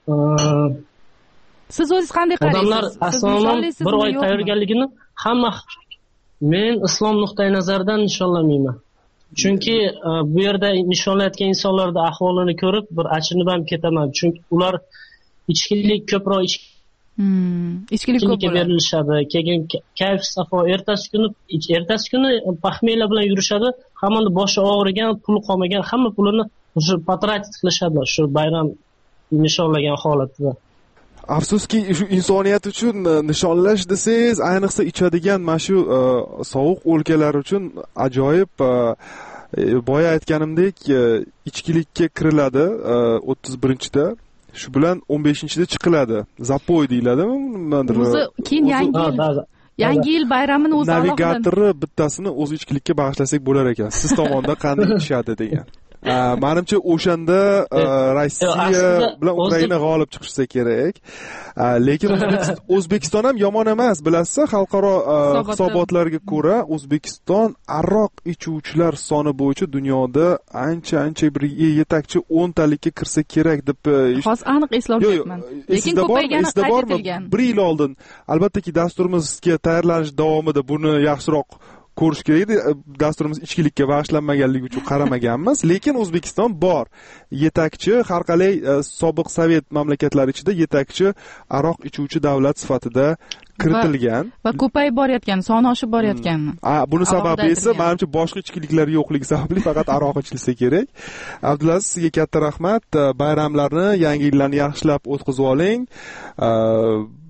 siz o'zingiz qanday qaraysiz? Odamlar asosan bir oy tayyorgarligini hamma men islom nuqtai nazaridan nishonlamayman. Chunki bu yerda nishonlayotgan insonlarda ahvolini ko'rib bir achinib ham ketaman. Chunki ular ichkilik ko'proq ichkilik ko'p berilishadi. Keyin kayf safo ertasi kuni ertasi kuni paxmiyla bilan yurishadi. Hammani boshi og'rigan, puli qolmagan, hamma pulini o'sha patratit qilishadi shu bayram nishonlagan holatda. Afsuski shu insoniyat uchun nishonlash desangiz, ayniqsa ichadigan mana shu sovuq o'lkalar uchun ajoyib, boya aytganimdek ichkilikka kiriladi o'ttiz birinchida, shu bilan o'n beshinchida chiqiladi. Zapoy deyiladimi? O'zi keyin yangi yil yangi yil bayramini o'zi navigatori bittasini o'zi ichkilikka bag'ishlasak bo'lar ekan. Siz tomonda qanday ichishadi degan. Menimcha o'shanda Rossiya bilan Ukraina g'olib chiqishsa kerak. Lekin O'zbekiston ham yomon emas, bilasizmi? Xalqaro hisobotlarga ko'ra O'zbekiston aroq ichuvchilar soni bo'yicha dunyoda ancha-ancha bir yetakchi o'ntalikka kirsa kerak deb hozir aniq eslolmayapman. Lekin ko'paygani qayd etilgan. bir yil oldin albattaki dasturimizga tayyorlanish davomida buni yaxshiroq ko'rish kerak edi. Dasturimiz ichkilikka bag'ishlanmaganligi uchun qaramaganmiz, lekin O'zbekiston bor. Yetakchi, har qalay sobiq sovet mamlakatlari ichida yetakchi aroq ichuvchi davlat sifatida kiritilgan va ko'payib borayotgan, soni oshib borayotgan. Buni sababi esa menimcha boshqa ichkiliklar yo'qligi sababli faqat aroq ichilsa kerak. Abdulaziz, sizga katta rahmat. Bayramlarni, yangi yillarni yaxshilab o'tkazib oling.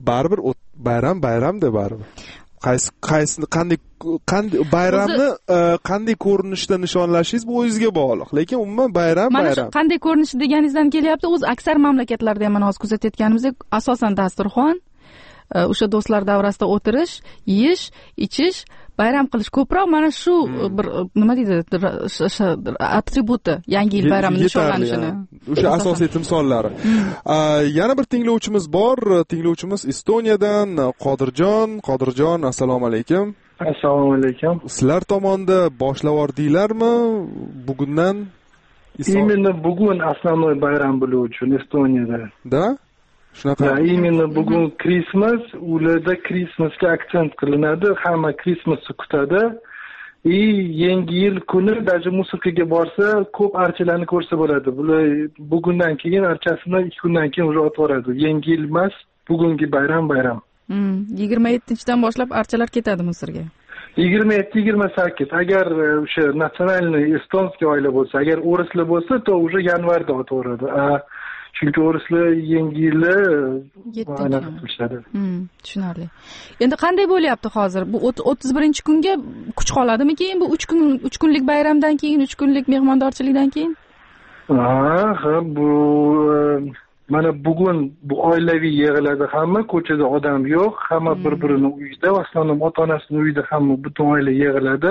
baribir bayram bayramda baribir. Qaysi qaysi qanday qanday bayramni qanday ko'rinishda nishonlashingiz bu o'zingizga bog'liq, lekin umuman bayram bayram. Mana shu qanday ko'rinishda deganingizdan kelyapti. O'z aksar mamlakatlarda ham mana hozir kuzatayotganimizdek, asosan dasturxon, o'sha do'stlar davrasida o'tirish, yeyish, ichish, bayram qilish ko'proq mana shu bir nima deydi atributi yangi yil bayrami nishonlanishini. O'sha asosiy timsollari. Yana bir tinglovchimiz bor. Tinglovchimiz Estoniyadan Qodirjon. Qodirjon, assalomu alaykum. Assalomu alaykum. Sizlar tomonda boshlabordinglarmi bugundan? Именно bugun основной bayram bo'lishi uchun Estoniyada. Da? Shunaqa. Ya, именно bugun Christmas, ularda Christmasga aksent qilinadi, hamma Christmasni kutadi. И yangi yil kuni даже musiqiga borsa, ko'p archalarni ko'rsa bo'ladi. Bular bugundan keyin archasini ikki kundan keyin уже o'tvoradi. Yangi yil emas, bugungi bayram bayram. Hmm, yigirma yettinchidan boshlab archalar ketadi Misrga. yigirma yetti yigirma sakkiz. Agar o'sha nasionalniy estonskiy oila bo'lsa, agar o'rislar bo'lsa, to уже yanvarda o'tvoradi. Chunki o'rislar yangi yilni qilishadi. Hmm, tushunarli. Endi qanday bo'lyapti hozir? Bu o'ttiz birinchi kunga kuch qoladimi keyin bu uch kun uch kunlik bayramdan keyin, uch kunlik mehmondorchilikdan keyin? Ha, bu mana bugun bu oilaviy yig'iladi hamma, ko'chada odam yo'q, hamma bir-birini uyida, aslında ota-onasining uyida hamma butun oila yig'iladi.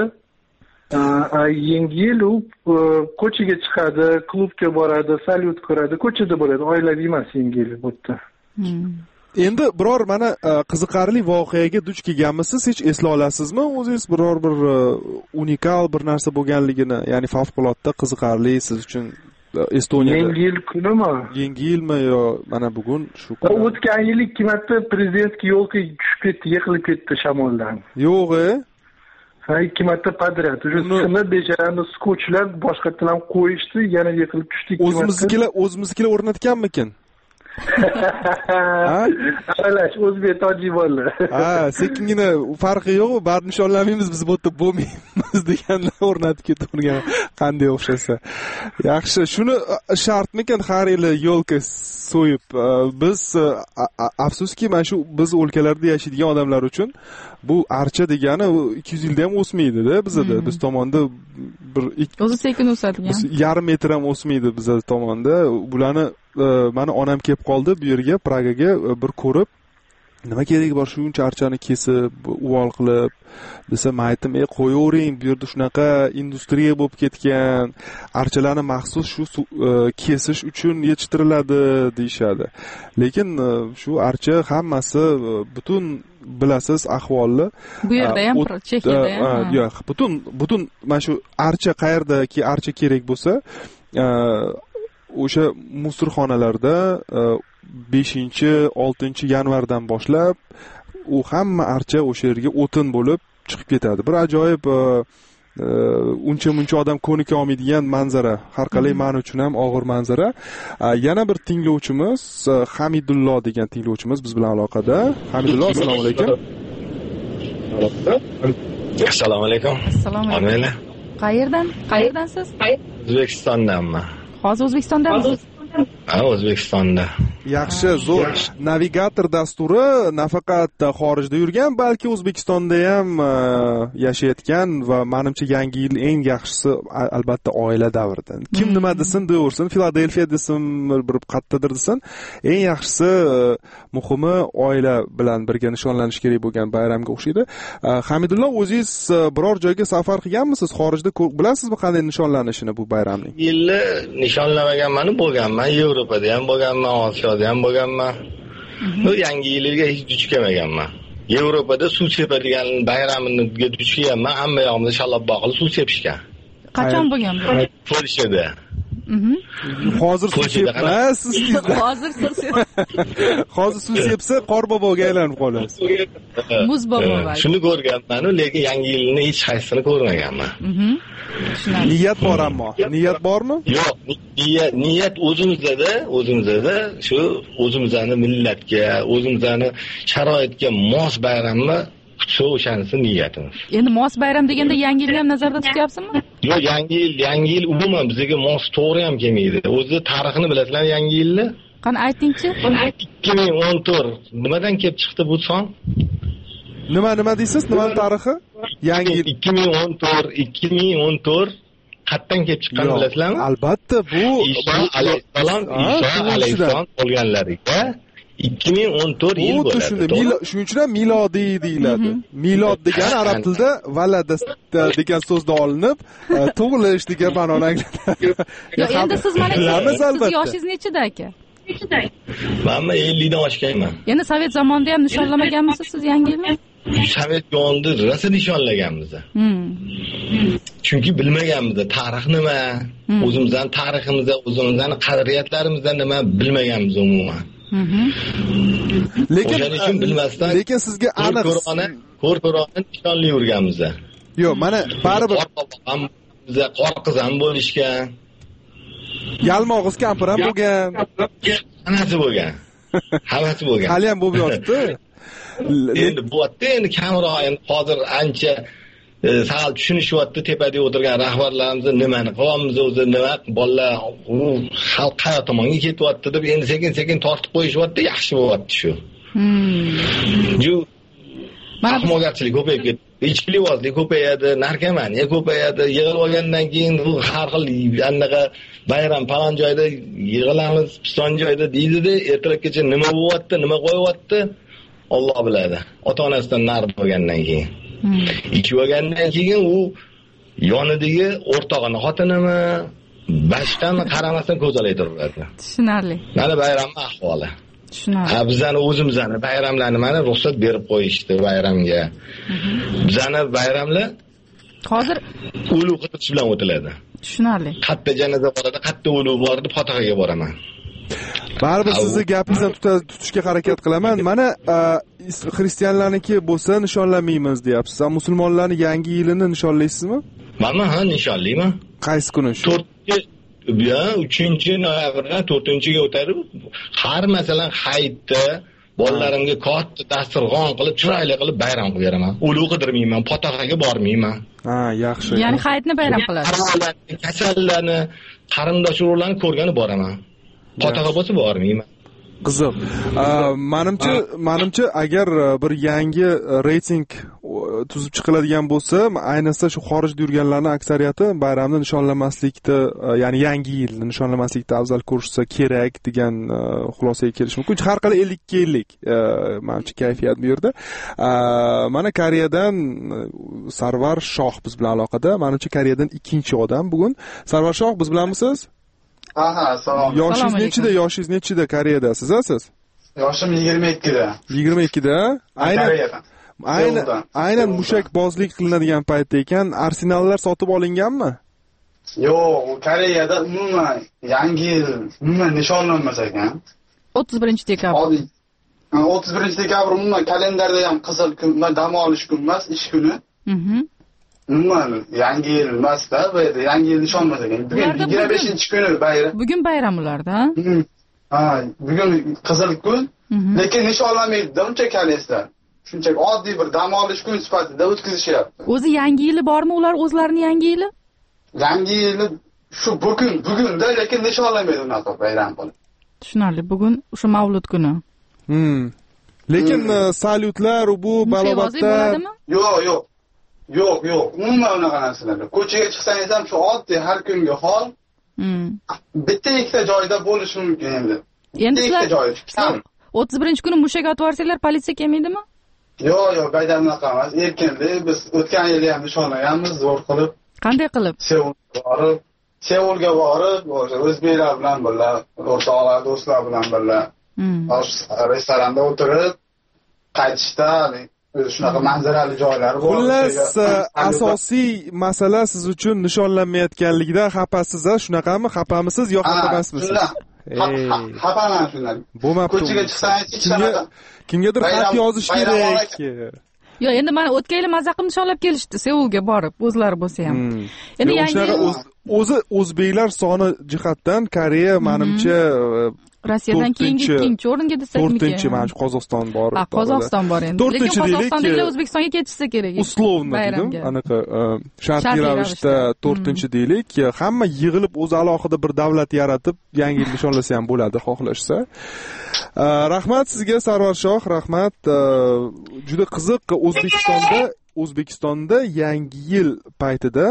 Yangi yil u ko'chaga chiqadi, klubga boradi, salyut ko'radi, ko'chada bo'ladi, oilaviy emas yangi yil bu yerda. Endi biror mana qiziqarli voqeaga duch kelganmisiz, hech esla olasizmi o'zingiz biror bir unikal bir narsa bo'lganligini, ya'ni favqulodda qiziqarli siz uchun Estoniyada? Yangi yil kunimi? Yangi yilmi yo mana bugun shu kun? O'tgan yil ikki marta prezidentga yo'lga tushib ketdi, yiqilib ketdi shamoldan. Yo'q-e? Ha, ikki marta podrяд. Уже sinib bejarani skotchlab boshqatdan qo'yishdi, yana yiqilib tushdi. O'zimiznikilar o'zimiznikilar o'rnatganmikin? Aralash o'zbek tojik bolalar. Ha, sekingina farqi yo'q, bar nishonlamaymiz, biz bu yerda bo'lmaymiz deganlar o'rnatib ketavergan qanday o'xshasa. Yaxshi, shuni shartmikan har yili yo'lka so'yib? Biz afsuski mana shu biz o'lkalarda yashaydigan odamlar uchun bu archa degani ikki yuz yilda ham o'smaydi-da bizda. Biz tomonda bir o'zi sekin o'sadigan. Yarim metr ham o'smaydi bizda tomonda. Bularni mani onam kelib qoldi bu yerga, Pragaga, bir ko'rib, nima keragi bor shuncha archani kesib, uvol qilib desa, men aytdim, "Ey, qo'yavering, bu yerda shunaqa industriya bo'lib ketgan, archalarni maxsus shu kesish uchun yetishtiriladi" deyshadi. Lekin shu archa hammasi butun bilasiz ahvolni. Bu yerda ham, Chexiyada ham. Yo'q, butun butun mana shu archa qayerdaki archa kerak bo'lsa, o'sha musorxonalarda beshinchi oltinchi yanvardan boshlab u hamma archa o'sha yerga o'tin bo'lib chiqib ketadi. Bir ajoyib uncha muncha odam ko'nika olmaydigan manzara. Har qalay men uchun ham og'ir manzara. Yana bir tinglovchimiz Hamidullo degan tinglovchimiz biz bilan aloqada. Hamidullo, assalomu alaykum. Assalomu alaykum. Assalomu alaykum. Qayerdan? Qayerdansiz? O'zbekistondanman. Hozir O'zbekistondamisiz? Ha, O'zbekistonda. Yaxshi, zo'r. Navigator dasturi nafaqat xorijda yurgan, balki O'zbekistonda ham yashayotgan va menimcha yangi yil eng yaxshisi albatta oila davridan. Kim nima desin deversin, Filadelfiya desin, bir qayerdadir desin, eng yaxshisi muhimi oila bilan birga nishonlanish kerak bo'lgan bayramga o'xshaydi. Hamidullo, o'zingiz biror joyga safar qilganmisiz? Xorijda bilasizmi qanday nishonlanishini bu bayramning? Yilni nishonlamaganman, bo'lganman. Yevropada ham bo'lganman, Osiyoda ham bo'lganman. Bu yangi yilga hech duch kelmaganman. Yevropada suv sepadigan bayramga duch kelganman. Hamma yoqimizda shalab boqilib suv sepishgan. Qachon bo'lgan bu? Polshada. Hozir suv sepmas, hozir suv sepsa. Hozir suv sepsa qor boboga aylanib qolasiz. Muz bobo bor. Shuni ko'rganman, lekin yangi yilni hech qaysini ko'rmaganman. Niyat bor ammo. Niyat bormi? Yo'q, niyat niyat o'zimizda, o'zimizda shu o'zimizning millatga, o'zimizning sharoitga mos bayramni kutsa o'shanisi niyatimiz. Endi mos bayram deganda yangi yilni ham nazarda tutyapsizmi? Yo'q, yangi yil, yangi yil umuman bizga mos to'g'ri ham kelmaydi. O'zi tarixini bilasizlar yangi yilni? qani aytingchi ikki ming o'n to'rt nimadan kelib chiqdi bu son? Nima nima deysiz? Nima tarixi? Yangi yil ikki ming o'n to'rt ikki ming o'n to'rt qayerdan kelib chiqqan bilasizlarmi? Albatta bu Iso alayhissalom Iso alayhissalom bo'lganlariga ikki ming o'n to'rt yil bo'ladi. Shuning uchun ham milodiy deyiladi. Milod degani arab tilida valada degan so'zdan olinib, tug'ilish degan ma'noni anglatadi. Endi siz mana siz yoshingiz nechida aka? Men ellikdan oshganman. Endi sovet zamonida ham nishonlamaganmisiz siz yangi yilni? Sovet zamonida rosa nishonlaganmiz. Chunki bilmaganmiz tarix nima, o'zimizning tariximizda, o'zimizning qadriyatlarimizda nima bilmaganmiz umuman. Lekin o'shaning uchun bilmasdan lekin sizga aniq ko'r-ko'rona nishonli yurganmiz. Yo'q, mana baribir biza qorqiz ham bo'lishgan. Yalmog'iz kampir ham bo'lgan. Hammasi bo'lgan. Hammasi bo'lgan. Hali ham bo'lib yotibdi. Endi bu yerda endi kamroq endi hozir ancha sal tushunishyapti tepada o'tirgan rahbarlarimiz nimani qilyapmiz o'zi, nima bolalar xalq qayoq tomonga ketyapti deb endi sekin-sekin tortib qo'yishyapti, yaxshi bo'lyapti shu. Ju ahmoqgarchilik ko'payib ketdi. Ichkilikbozlik ko'payadi, narkomaniya ko'payadi. Yig'ilib olgandan keyin bu har xil anaqa bayram falon joyda yig'ilamiz, piston joyda deydi-da, ertalabgacha nima bo'lyapti, nima qo'yyapti, Alloh biladi. Ota-onasidan nari bo'lgandan keyin. Ichib olgandan keyin u yonidagi o'rtog'ini xotinimi, boshqani qaramasdan ko'z olaytiradi. Tushunarli. Mana bayramning ahvoli. Tushunarli. Ha, bizani o'zimizni bayramlarni mana ruxsat berib qo'yishdi bayramga. Bizani bayramlar hozir o'luv qilish bilan o'tiladi. Tushunarli. Qatta janoza boradi, qatta o'luv boradi, fotihaga boraman. Baribir sizni gapingizni tutishga harakat qilaman. Mana xristianlarniki bo'lsa nishonlamaymiz deyapsiz. Musulmonlarni yangi yilini nishonlaysizmi? Mana ha, nishonlayman. Qaysi kuni shu? to'rtinchi ya uchinchi noyabrdan to'rtinchiga o'tadi. Har masalan hayitda bolalarimga katta dasturxon qilib, chiroyli qilib bayram qilib beraman. O'luv qidirmayman, fotihaga bormayman. Ha, yaxshi. Ya'ni hayitni bayram qilasiz. Kasallarni, qarindosh urug'larni ko'rgani boraman. Fotiha bo'lsa bormayman. Qiziq. Menimcha, menimcha agar bir yangi reyting tuzib chiqiladigan bo'lsa, ayniqsa shu xorijda yurganlarning aksariyati bayramni nishonlamaslikda, ya'ni yangi yilni nishonlamaslikda afzal ko'rishsa kerak degan xulosaga kelish mumkin. Har qalay ellikka ellik menimcha kayfiyat bu yerda. Mana Koreyadan Sarvar Shoh biz bilan aloqada. Menimcha Koreyadan ikkinchi odam bugun. Sarvar Shoh, biz bilanmisiz? Aha, salom. Yoshingiz nechida? Yoshingiz nechida Koreyada? Siz-siz? Yoshim yigirma ikkida. yigirma ikkida? Aynan aynan aynan mushakbozlik qilinadigan paytda ekan, arsenallar sotib olinganmi? Yo'q, Koreyada umuman yangi yil umuman nishonlanmas ekan. o'ttiz birinchi dekabr. o'ttiz birinchi dekabr umuman kalendarda ham qizil kun, dam olish kun emas, ish kuni. Mhm. Umuman yangi yil emasda, bu yerda yangi yil nishonmas ekan. Bugun yigirma beshinchi kuni bayram. Bugun bayram ularda. Ha, bugun qizil kun, lekin nishonlamaydi, uncha kaleslar. Shunchaki oddiy bir dam olish kun sifatida o'tkazishyapti. O'zi yangi yili bormi ular o'zlarining yangi yili? Yangi yili shu bugun, bugunda, lekin nishonlamaydi unaqa bayram qilib. Tushunarli, bugun o'sha Mavlud kuni. Hmm. Lekin salyutlar bu balobatlar. Yo'q, yo'q. Yo'q, yo'q. Umuman unaqa narsalar. Ko'chaga chiqsangiz ham shu oddiy har kungi hol. Bitta ikkita joyda bo'lishi mumkin endi. Endi sizlar o'ttiz birinchi kuni mushak otib yuborsalar, politsiya kelmaydimi? Yo'q, yo'q, bayda unaqa emas. Erkinlik, biz o'tgan yili ham nishonlaganmiz, zo'r qilib. Qanday qilib? Seulga borib, Seulga borib, o'sha o'zbeklar bilan birga, o'rtoqlar, do'stlar bilan birga, restoranda o'tirib, qaytishda shunaqa manzarali joylar bor. Xullas, asosiy masala siz uchun nishonlanmayotganligidan xafasiz-a? Shunaqami? Xafamisiz yo xafa emasmisiz? Xafaman shundan. Bo'lmabdi. Ko'chaga chiqsangiz hech qanaqa kimgadir xat yozish kerak. Yo, endi mana o'tgan yil mazza qilib nishonlab kelishdi Seulga borib, o'zlari bo'lsa ham. Endi yangi o'zi o'zbeklar soni jihatdan Koreya menimcha Rossiyadan keyingi ikkinchi o'ringa desakmi? to'rtinchi mana shu Qozog'iston bor. Ha, Qozog'iston bor endi. to'rtinchi Lekin Qozog'istonliklar O'zbekistonga ketishsa kerak. Uslovno dedim, anaqa shartli ravishda to'rtinchi deylik. Hamma yig'ilib o'zi alohida bir davlat yaratib, yangi yil nishonlasa ham bo'ladi, xohlashsa. Rahmat sizga Sarvar Shoh, rahmat. Juda qiziq. O'zbekistonda O'zbekistonda yangi yil paytida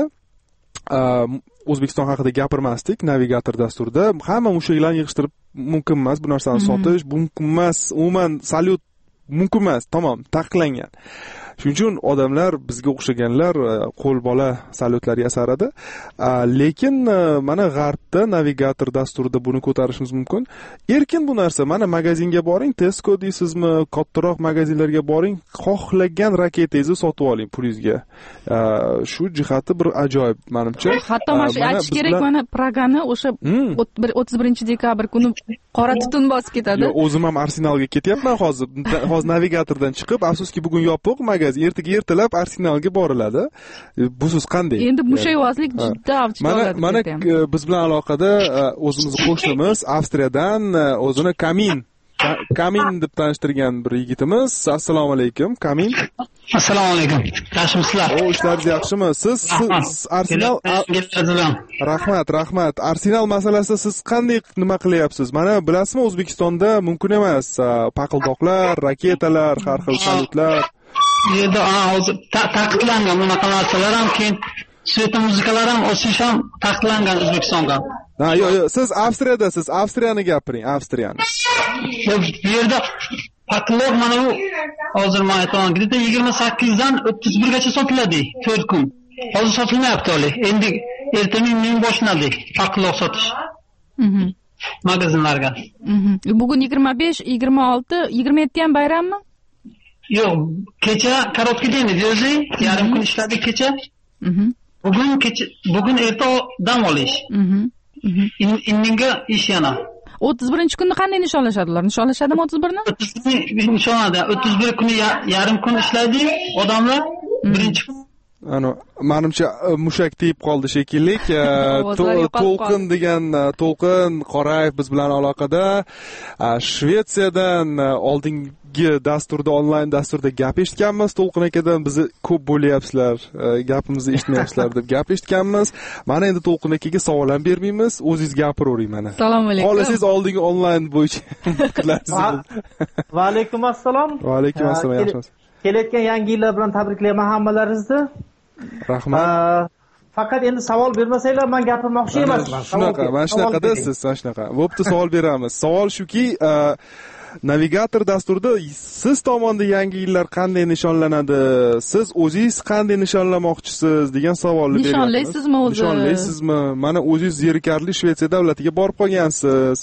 O'zbekiston haqida gapirmasdik navigator dasturida. Hamma mushaklarni yig'ishtirib mumkin emas, bu narsani sotish mumkin emas, umuman salyut mumkin emas, tamom, taqiqlangan. Shuning uchun odamlar bizga o'xshaganlar qo'l bola salyutlar yasaradi. Lekin mana G'arbda navigator dasturida buni ko'tarishimiz mumkin. Erkin bu narsa. Mana magazinga boring, Tesco deysizmi, kattaroq magazinlarga boring, xohlagan raketangizni sotib oling pulingizga. Shu jihati bir ajoyib menimcha. Hatto mana shu aytish kerak, mana Pragani o'sha o'ttiz birinchi dekabr kuni qora tutun bosib ketadi. Yo, o'zim ham Arsenalga ketyapman hozir. Hozir navigatordan chiqib, afsuski bugun yopiq magazin. Ertaga ertalab Arsenalga boriladi. Bu so'z qanday? Endi mushakvozlik juda avjiga oladi. Mana biz bilan aloqada o'zimizni qo'shnimiz Avstriyadan o'zini Kamin Kamin deb tanishtirgan bir yigitimiz. Assalomu alaykum, Kamin. Assalomu alaykum. Yaxshimisizlar? O, ishlaringiz yaxshimi? Siz Arsenal Rahmat, rahmat. Arsenal masalasida siz qanday nima qilyapsiz? Mana bilasizmi, O'zbekistonda mumkin emas paqildoqlar, raketalar, har xil salyutlar. Yerda hozir taqiqlangan bunaqa narsalar ham, keyin sveta muzikalar ham o'sish ham taqiqlangan O'zbekistonda. Ha, yo'q, yo'q, siz Avstriyadasiz, Avstriyani gapiring, Avstriyani. Bu yerda paqillar mana bu hozir men aytaman, где-то yigirma sakkizdan o'ttiz birgacha sotiladi to'rt kun. Hozir sotilmayapti hali. Endi ertaning men boshlanadi paqillar sotish. Mhm. Magazinlarga. Mhm. Bugun yigirma besh, yigirma olti, yigirma yetti ham bayrammi? Yo'q, kecha korotkий deng edi o'zi, yarim kun ishladik kecha. Mhm. Bugun kecha, bugun erta dam olish. Mhm. Indinga ish yana. o'ttiz birinchi kunni qanday nishonlashadilar? Nishonlashadimi o'ttiz birni? o'ttiz bir nishonladi. o'ttiz bir kuni yarim kun ishlaydi odamlar. Birinchi kun Ano, menimcha mushak tegib qoldi shekilli. To'lqin degan To'lqin Qorayev biz bilan aloqada. Shvetsiyadan oldingi dasturda, onlayn dasturda gap eshitganmiz. To'lqin akadan bizni ko'p bo'lyapsizlar, gapimizni eshitmayapsizlar deb gap eshitganmiz. Mana endi To'lqin akaga savol ham bermaymiz, o'zingiz gapiravering mana. Assalomu alaykum. Xohlasangiz oldingi onlayn bo'yicha fikrlaringizni. Va alaykum assalom. Va alaykum assalom, yaxshimisiz? Kelayotgan yangi yillar bilan tabriklayman hammalaringizni. Rahmat. Faqat endi savol bermasanglar men gapirmoqchi emasman. Shunaqa, mana shunaqada siz, mana shunaqa. Bo'pti, savol beramiz. Savol shuki, navigator dasturida siz tomonidan yangi yillar qanday nishonlanadi? Siz o'zingiz qanday nishonlamoqchisiz degan savolni beryapmiz. Nishonlaysizmi o'zi? Nishonlaysizmi? Mana o'zingiz zerikarli Shvetsiya davlatiga borib qolgansiz.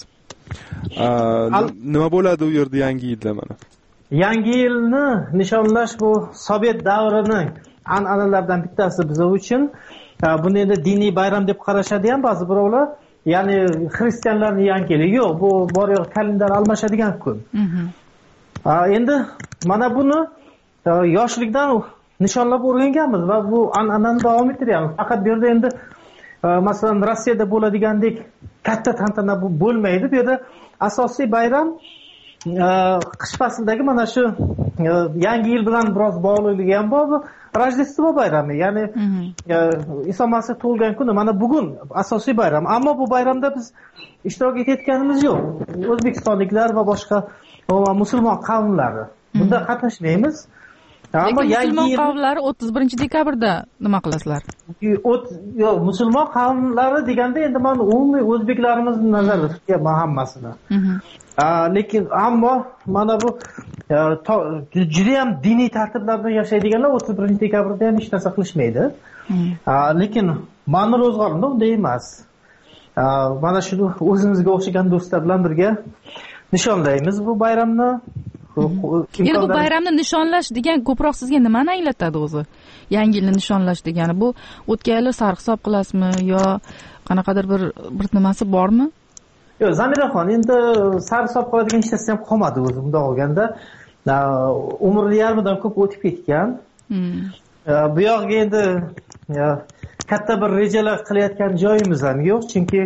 Nima bo'ladi u yerda yangi yilda mana? Yangi yilni nishonlash bu Sovet davrining an'analaridan bittasi bizlar uchun. Buni endi diniy bayram deb qarashadi ham ba'zi birovlar. Ya'ni xristianlarning yangi yili yo'q, bu bor yo'q kalendar almashadigan kun. Endi mana buni yoshlikdan nishonlab o'rganganmiz va bu an'anani davom ettiryapmiz. Faqat bu yerda endi masalan Rossiyada bo'ladigandek katta tantana bo'lmaydi. Bu yerda asosiy bayram qish faslidagi mana shu yangi yil bilan biroz bog'liqligi ham bor. Rojdestvo bayrami, ya'ni Iso Masih tug'ilgan kuni mana bugun asosiy bayram. Ammo bu bayramda biz ishtirok etayotganimiz yo'q. O'zbekistonliklar va boshqa musulmon qavmlari bunda qatnashmaymiz. Ammo musulmon qavmlari o'ttiz birinchi dekabrda nima qilasizlar? Yo'q, musulmon qavmlari deganda endi men umumiy o'zbeklarimizni nazarda tutyapman hammasini. Lekin ammo mana bu juda ham diniy tartiblarda yashaydiganlar o'ttiz birinchi dekabrda ham hech narsa qilishmaydi. Lekin meni ro'zg'orimda unday emas. Mana shu o'zimizga o'xshagan do'stlar bilan birga nishonlaymiz bu bayramni. Endi bu bayramni nishonlash degan ko'proq sizga nimani anglatadi o'zi? Yangi yilni nishonlash degani bu o'tgan yil sarhisob qilasizmi yo qanaqadir bir bir nimasi bormi? Yo'q, Zamiraxon, endi sarhisob qiladigan hech narsa ham qolmadi o'zi bunday olganda. Umri yarmidan ko'p o'tib ketgan. Bu yoqqa endi katta bir rejalar qilayotgan joyimiz ham yo'q, chunki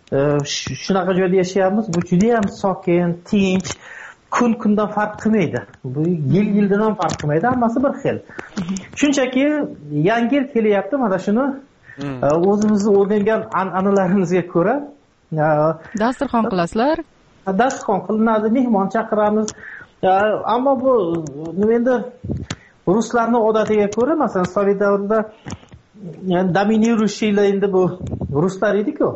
shunaqa joyda yashayapmiz. Bu juda ham sokin, tinch, kun kundan farq qilmaydi. Bu yil yildan ham farq qilmaydi, hammasi bir xil. Shunchaki yangi yil kelyapti, mana shuni o'zimizni o'rgangan an'analarimizga ko'ra dasturxon qilasizlar. Dasturxon qilinadi, mehmon chaqiramiz. Ammo bu nima endi ruslarning odatiga ko'ra, masalan, sovet davrida yani dominiruvchilar endi bu ruslar edi-ku.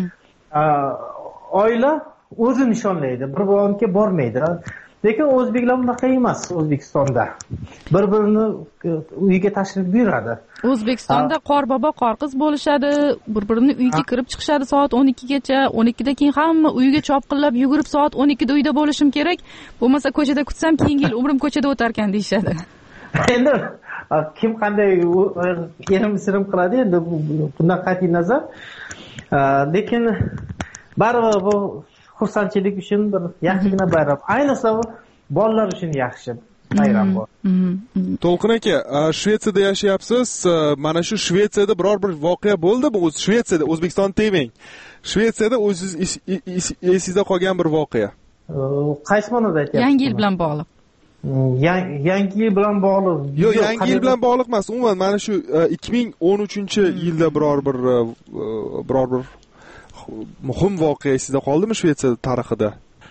Oila o'zi nishonlaydi, bir-biriga bormaydi. Lekin o'zbeklar bunaqa emas O'zbekistonda. Bir-birini uyiga tashrif buyuradi. O'zbekistonda qorbobo, qorqiz bo'lishadi, bir-birini uyiga kirib chiqishadi soat o'n ikki gacha, o'n ikki dan keyin hamma uyiga chopqillab yugurib soat o'n ikki da uyda bo'lishim kerak. Bo'lmasa ko'chada kutsam keyingi yil umrim ko'chada o'tarkan deyshadi. Endi kim qanday erim-sirim qiladi endi bundan qat'iy nazar. Lekin baribir bu xursandchilik uchun bir yaxshigina bayram. Ayniqsa bolalar uchun yaxshi bayram bu. To'lqin aka, Shvetsiyada yashayapsiz. Mana shu Shvetsiyada biror bir voqea bo'ldimi? O'z Shvetsiyada, O'zbekiston demang. Shvetsiyada o'zingiz esingizda qolgan bir voqea. Qaysi ma'noda aytyapsiz? Yangi yil bilan bog'liq. Yangi yil bilan bog'liq. Yo'q, yangi yil bilan bog'liq emas. Umuman mana shu ikki ming o'n uchinchi yilda biror bir biror bir muhim voqea esingizda qoldimi Shvetsiya tarixida?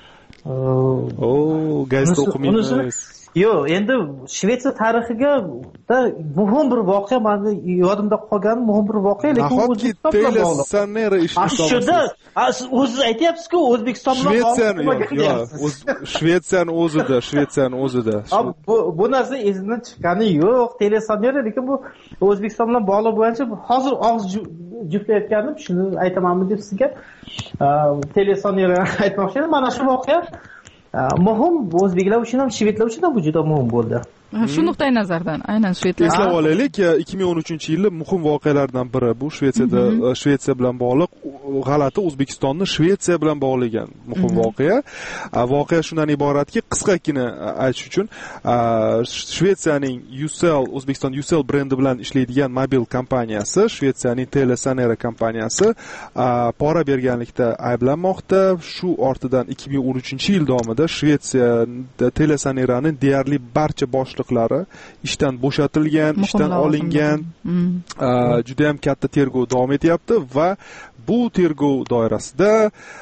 Oo, gazetda o'qimaysiz. Yo'q, endi Shvetsiya tarixiga muhim bir voqea meni yodimda qolgan muhim bir voqea, lekin O'zbekistonga bog'liq. Sanera ishni Shunda o'zingiz aytyapsiz-ku, O'zbekiston bilan bog'liq. Shvetsiyani o'zida, Shvetsiyani o'zida. Bu bu narsa esimdan chiqqani yo'q, telesanera, lekin bu O'zbekiston bilan bog'liq bo'yicha hozir og'iz juftlayotganim, shuni aytamanmi deb sizga telesanera aytmoqchi edim. Mana shu voqea muhim o'zbeklar uchun ham, shvedlar uchun ham juda muhim bo'ldi. Shu nuqtai nazardan aynan shvedlar. Eslab olaylik, ikki ming o'n uchinchi yilda muhim voqealardan biri bu Shvetsiyada Shvetsiya bilan bog'liq, g'alati O'zbekistonni Shvetsiya bilan bog'lagan muhim voqea. Voqea shundan iboratki, qisqagina aytish uchun, Shvetsiyaning Ucell, O'zbekiston Ucell brendi bilan ishlaydigan mobil kompaniyasi, Shvetsiyaning Telesanera kompaniyasi pora berganlikda ayblanmoqda. Shu ortidan ikki ming o'n uchinchi yil davomida Shvetsiyada Telesaneraning deyarli barcha bosh ishdan bo'shatilgan, ishdan olingan. Juda ham katta tergov davom etyapti va bu tergov doirasida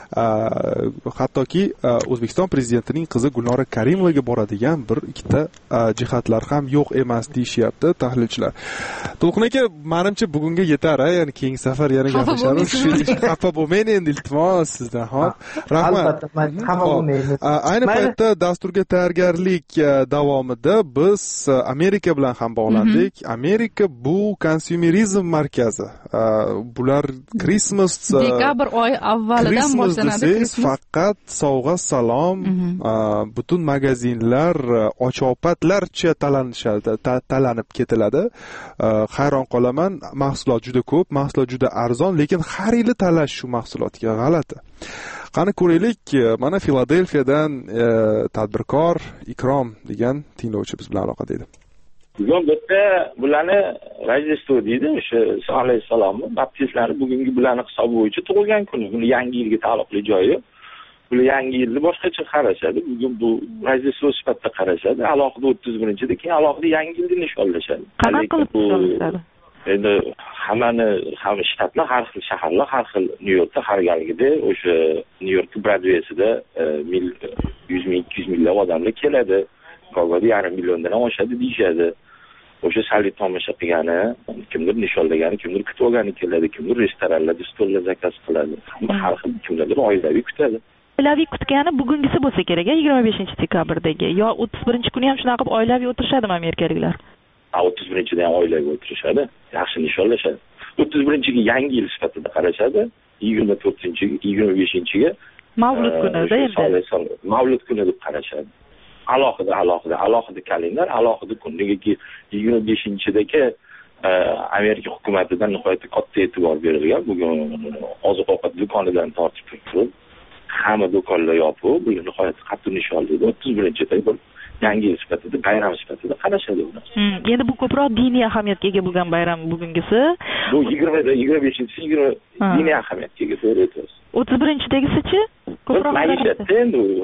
hattoki O'zbekiston prezidentining qizi Gulnora Karimovaga boradigan bir ikkita jihatlar ham yo'q emas deyishyapti tahlilchilar. To'lqin aka, menimcha bugunga yetar, ya'ni keyingi safar yana gaplashamiz. Xafa bo'lmang endi iltimos sizdan. Hop. Rahmat. Albatta, xafa bo'lmaymiz. Ayni paytda dasturga tayyorgarlik davomida biz Amerika bilan ham bog'landik. Amerika bu konsumerizm markazi. Bular Christmas dekabr oyi avvalidan boshlanadi. Faqat sovg'a salom, butun magazinlar ochoqpatlarcha talanishadi, talanib ketiladi. Hayron qolaman, mahsulot juda ko'p, mahsulot juda arzon, lekin har yili talash shu mahsulotga g'alati. Qani ko'raylik, mana Filadelfiyadan tadbirkor Ikrom degan tinglovchi biz bilan aloqada edi. Bugun bitta bularni Rojdestvo deydi, o'sha Iso alayhissalomni baptistlar bugungi bularni hisobi bo'yicha tug'ilgan kuni. Buni yangi yilga taalluqli joyi. Bular yangi yilni boshqacha qarashadi. Bugun bu Rojdestvo sifatida qarashadi. Alohida o'ttiz birinchida, keyin alohida yangi yilni nishonlashadi. Qanaqa qilib nishonlashadi? Endi hammani ham shtatlar, har xil shaharlar, har xil Nyu-Yorkda har galgida o'sha Nyu-York Broadway-sida yuz ming, ikki yuz minglab odamlar keladi. Chicagoda yarim milliondan ham oshadi deyishadi. O'sha salit tomosha qilgani, kimdir nishonlagani, kimdir kutib olgani keladi, kimdir restoranlarda stollar zakaz qiladi. Har xil kimlardir oilaviy kutadi. Oilaviy kutgani bugungisi bo'lsa kerak, yigirma beshinchi dekabrdagi yo o'ttiz birinchi kuni ham shunaqa qilib oilaviy o'tirishadimi amerikaliklar? o'ttiz birinchida ham oilaviy o'tirishadi, yaxshi nishonlashadi. o'ttiz birinchiga yangi yil sifatida qarashadi, yigirma to'rtinchiga, yigirma beshinchiga Mavlud kunida endi. Mavlud kuni deb qarashadi. Alohida, alohida, alohida kalendar, alohida kun. Negaki yigirma beshinchidagi Amerika hukumatidan nihoyatda katta e'tibor berilgan. Bugun oziq-ovqat do'konidan tortib turib, hamma do'konlar yopiq, bular nihoyatda qattiq nishonlaydi. o'ttiz birinchida bir yangi yil sifatida, bayram sifatida qarashadi uni. Endi bu ko'proq diniy ahamiyatga ega bo'lgan bayram bugungisi. Bu yigirma yigirma beshinchi yigirma diniy ahamiyatga ega, to'g'ri aytasiz. o'ttiz birinchidagisi-chi? Ko'proq maishatda endi u.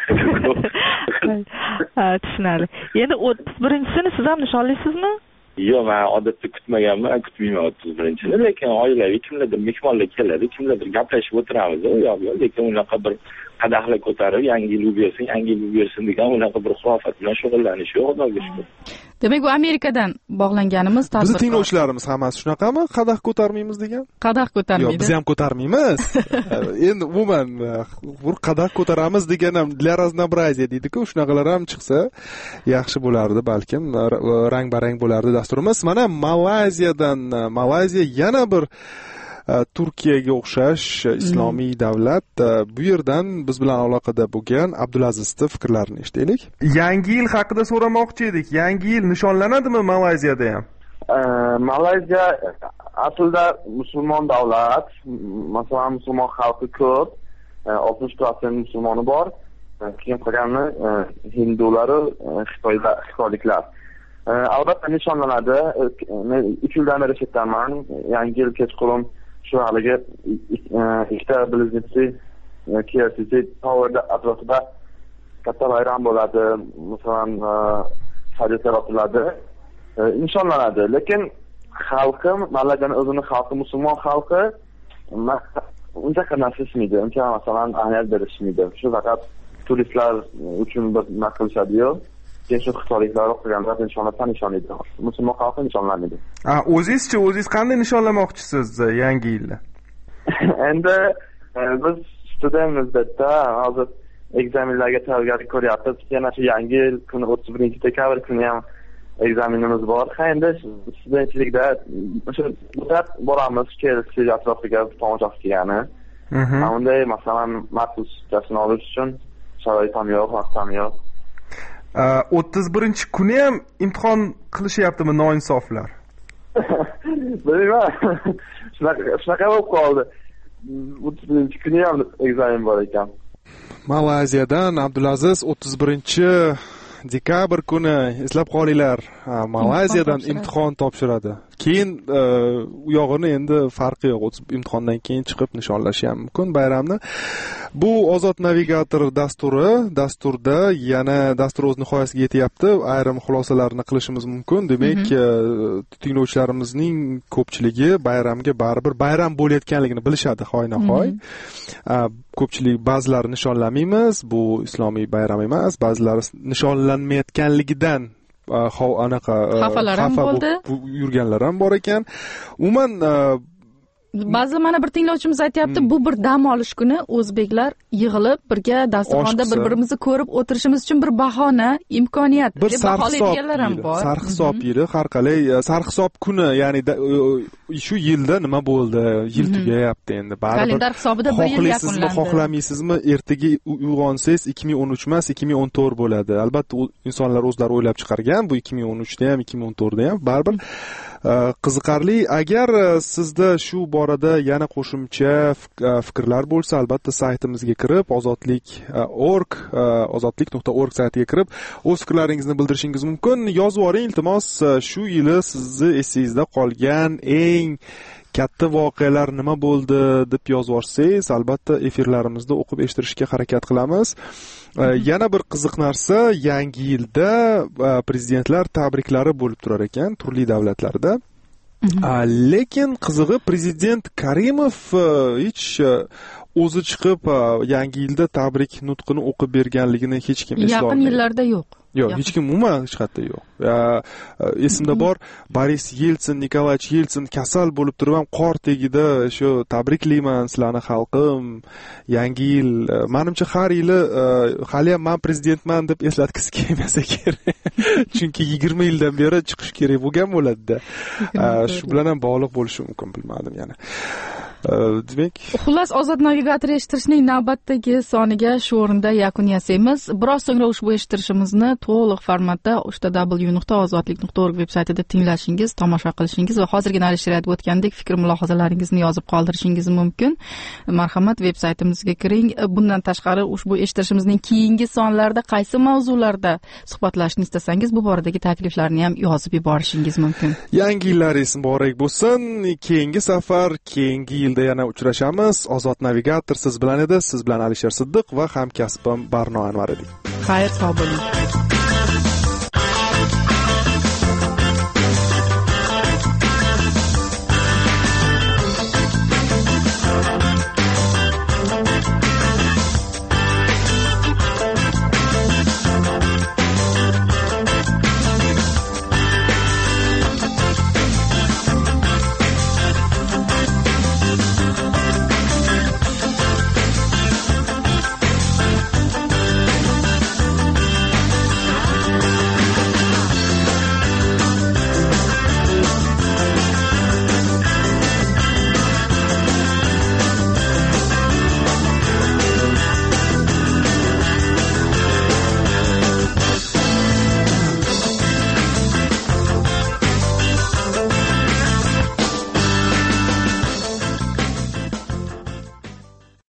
Ha, tushunarli. Endi o'ttiz birinchisini siz ham nishonlaysizmi? Yo'q, men odatda kutmaganman, kutmayman o'ttiz birinchini, lekin oilaviy kimlardir mehmonlar keladi, kimlardir gaplashib o'tiramiz, u yo'q, lekin unaqa bir qadahlar ko'tarib, yangi yil bersin, yangi yil bersin degan unaqa bir xurofat bilan shug'ullanish yo'q, Xudoga shukr. Demak, bu Amerikadan bog'langanimiz ta'sir. Bizni tinglovchilarimiz hammasi shunaqami? Qadah ko'tarmaymiz degan? Qadah ko'tarmaydi. Yo'q, biz ham ko'tarmaymiz. Endi umuman bir qadah ko'taramiz degan ham для разнообразия deydi-ku, shunaqalar ham chiqsa yaxshi bo'lardi, balkim rang-barang bo'lardi dasturimiz. Mana Malayziyadan, Malayziya yana bir Turkiyaga o'xshash islomiy davlat. Bu yerdan biz bilan aloqada bo'lgan Abdulazizning fikrlarini eshitaylik. Yangi yil haqida so'ramoqchi edik. Yangi yil nishonlanadimi Malayziyada ham? Malayziya aslida musulmon davlat. Masalan, musulmon xalqi ko'p. oltmish foiz musulmoni bor. Keyin qolgani hindulari, Xitoylar, xitoyliklar. Albatta nishonlanadi. Men uch yildan beri chetdaman. Yangi yil kechqurun shu haligi ikkita bliznitsi K L C C Tower atrofida katta bayram bo'ladi. Masalan, hajatlar otiladi. Nishonlanadi. Lekin xalqi, Malayziyaning o'zini xalqi, musulmon xalqi uncha qanaqasizmidi, uncha masalan ahamiyat berishmaydi. Shu faqat turistlar uchun bir nima qilishadi-yu. Keyin shu xitoyliklar o'qiganlar nishonlashdan nishonlaydi. Musulmon xalqi nishonlanmaydi. Ha, o'zingizchi, o'zingiz qanday nishonlamoqchisiz yangi yilni? Endi biz studentmiz deb-da, hozir ekzaminlarga tayyorgarlik ko'ryapmiz. Yana shu yangi yil kuni o'ttiz birinchi dekabr kuni ham ekzaminimiz bor. Ha, endi studentchilikda o'sha muddat boramiz, kelishib atrofiga tomosha qilgani. Ha, unday masalan maxsus jasini olish uchun sharoit ham yo'q, vaqt ham yo'q. o'ttiz birinchi kuni ham imtihon qilishyaptimi noinsoflar? Bilmayman. Shunaqa bo'lib qoldi. o'ttiz birinchi kuni ham ekzamen bor ekan. Malayziyadan Abdulaziz o'ttiz birinchi dekabr kuni eslab qolinglar, Malayziyadan imtihon topshiradi. Keyin u yog'ini endi farqi yo'q. Imtihondan keyin chiqib nishonlashi ham mumkin bayramni. Bu Ozod navigator dasturi, dasturda yana dastur o'z nihoyasiga yetyapti. Ayrim xulosalarni qilishimiz mumkin. Demak, tinglovchilarimizning ko'pchiligi bayramga baribir bayram bo'layotganligini bilishadi hoynahoy. Ko'pchilik ba'zilari nishonlamaymiz, bu islomiy bayram emas, ba'zilari nishonlanmayotganligidan anaqa xafa bo'ldi, yurganlar ham bor ekan. Umuman ba'zi mana bir tinglovchimiz aytayapti, bu bir dam olish kuni o'zbeklar yig'ilib birga dasturxonda bir-birimizni ko'rib o'tirishimiz uchun bir bahona, imkoniyat deb baholaydiganlar ham bor. Sarhisob yili, har qalay sarhisob kuni, ya'ni shu yilda nima bo'ldi, yil tugayapti endi. Baribir kalendar hisobida bir yil yakunlandi. Xohlamaysizmi, ertaga uyg'onsangiz ikki ming o'n uch emas, ikki ming o'n to'rt bo'ladi. Albatta insonlar o'zlari o'ylab chiqargan, bu ikki ming o'n uchda ham, ikki ming o'n to'rtda ham baribir qiziqarli. Agar sizda shu borada yana qo'shimcha fikrlar bo'lsa, albatta saytimizga kirib, ozodlik nuqta org, ozodlik nuqta org saytiga kirib, o'z fikrlaringizni bildirishingiz mumkin. Yozib yuboring, iltimos, shu yili sizni esingizda qolgan eng katta voqealar nima bo'ldi deb yozib yuborsangiz, albatta efirlarimizda o'qib eshittirishga harakat qilamiz. Yana bir qiziq narsa, yangi yilda prezidentlar tabriklari bo'lib turar ekan turli davlatlarda. Lekin qizig'i, prezident Karimov hech o'zi chiqib yangi yilda tabrik nutqini o'qib berganligini hech kim eslolmaydi. Yaqin yillarda yo'q. Yo'q, hech kim umuman hech qayerda yo'q. Esimda bor, Boris Yeltsin, Nikolayevich Yeltsin kasal bo'lib turib ham qor tagida shu tabriklayman sizlarni xalqim, yangi yil. Menimcha har yili hali ham men prezidentman deb eslatgisi kelmasa kerak. Chunki yigirma yildan beri chiqish kerak bo'lgan bo'ladi-da. Shu bilan ham bog'liq bo'lishi mumkin, bilmadim yana. demak xullas ozod navigator eshittirishning navbatdagi soniga shu o'rinda yakun yasaymiz. Biroz so'ngra ushbu eshittirishimizni to'liq formatda uchta w nuqta ozodlik nuqta org veb-saytida tinglashingiz, tomosha qilishingiz va hozirgina Alisher aytib o'tgandek fikr mulohazalaringizni yozib qoldirishingiz mumkin. Marhamat, veb-saytimizga kiring. Bundan tashqari ushbu eshittirishimizning keyingi sonlarida qaysi mavzularda suhbatlashishni istasangiz bu boradagi takliflarni ham yozib yuborishingiz mumkin. Yangi yillaringiz muborak bo'lsin. Keyingi safar, keyingi yilda yana uchrashamiz. Ozod navigator siz bilan edi. Siz bilan Alisher Siddiq va hamkasbim Barno Anvar edik. Xayr, sog' bo'ling.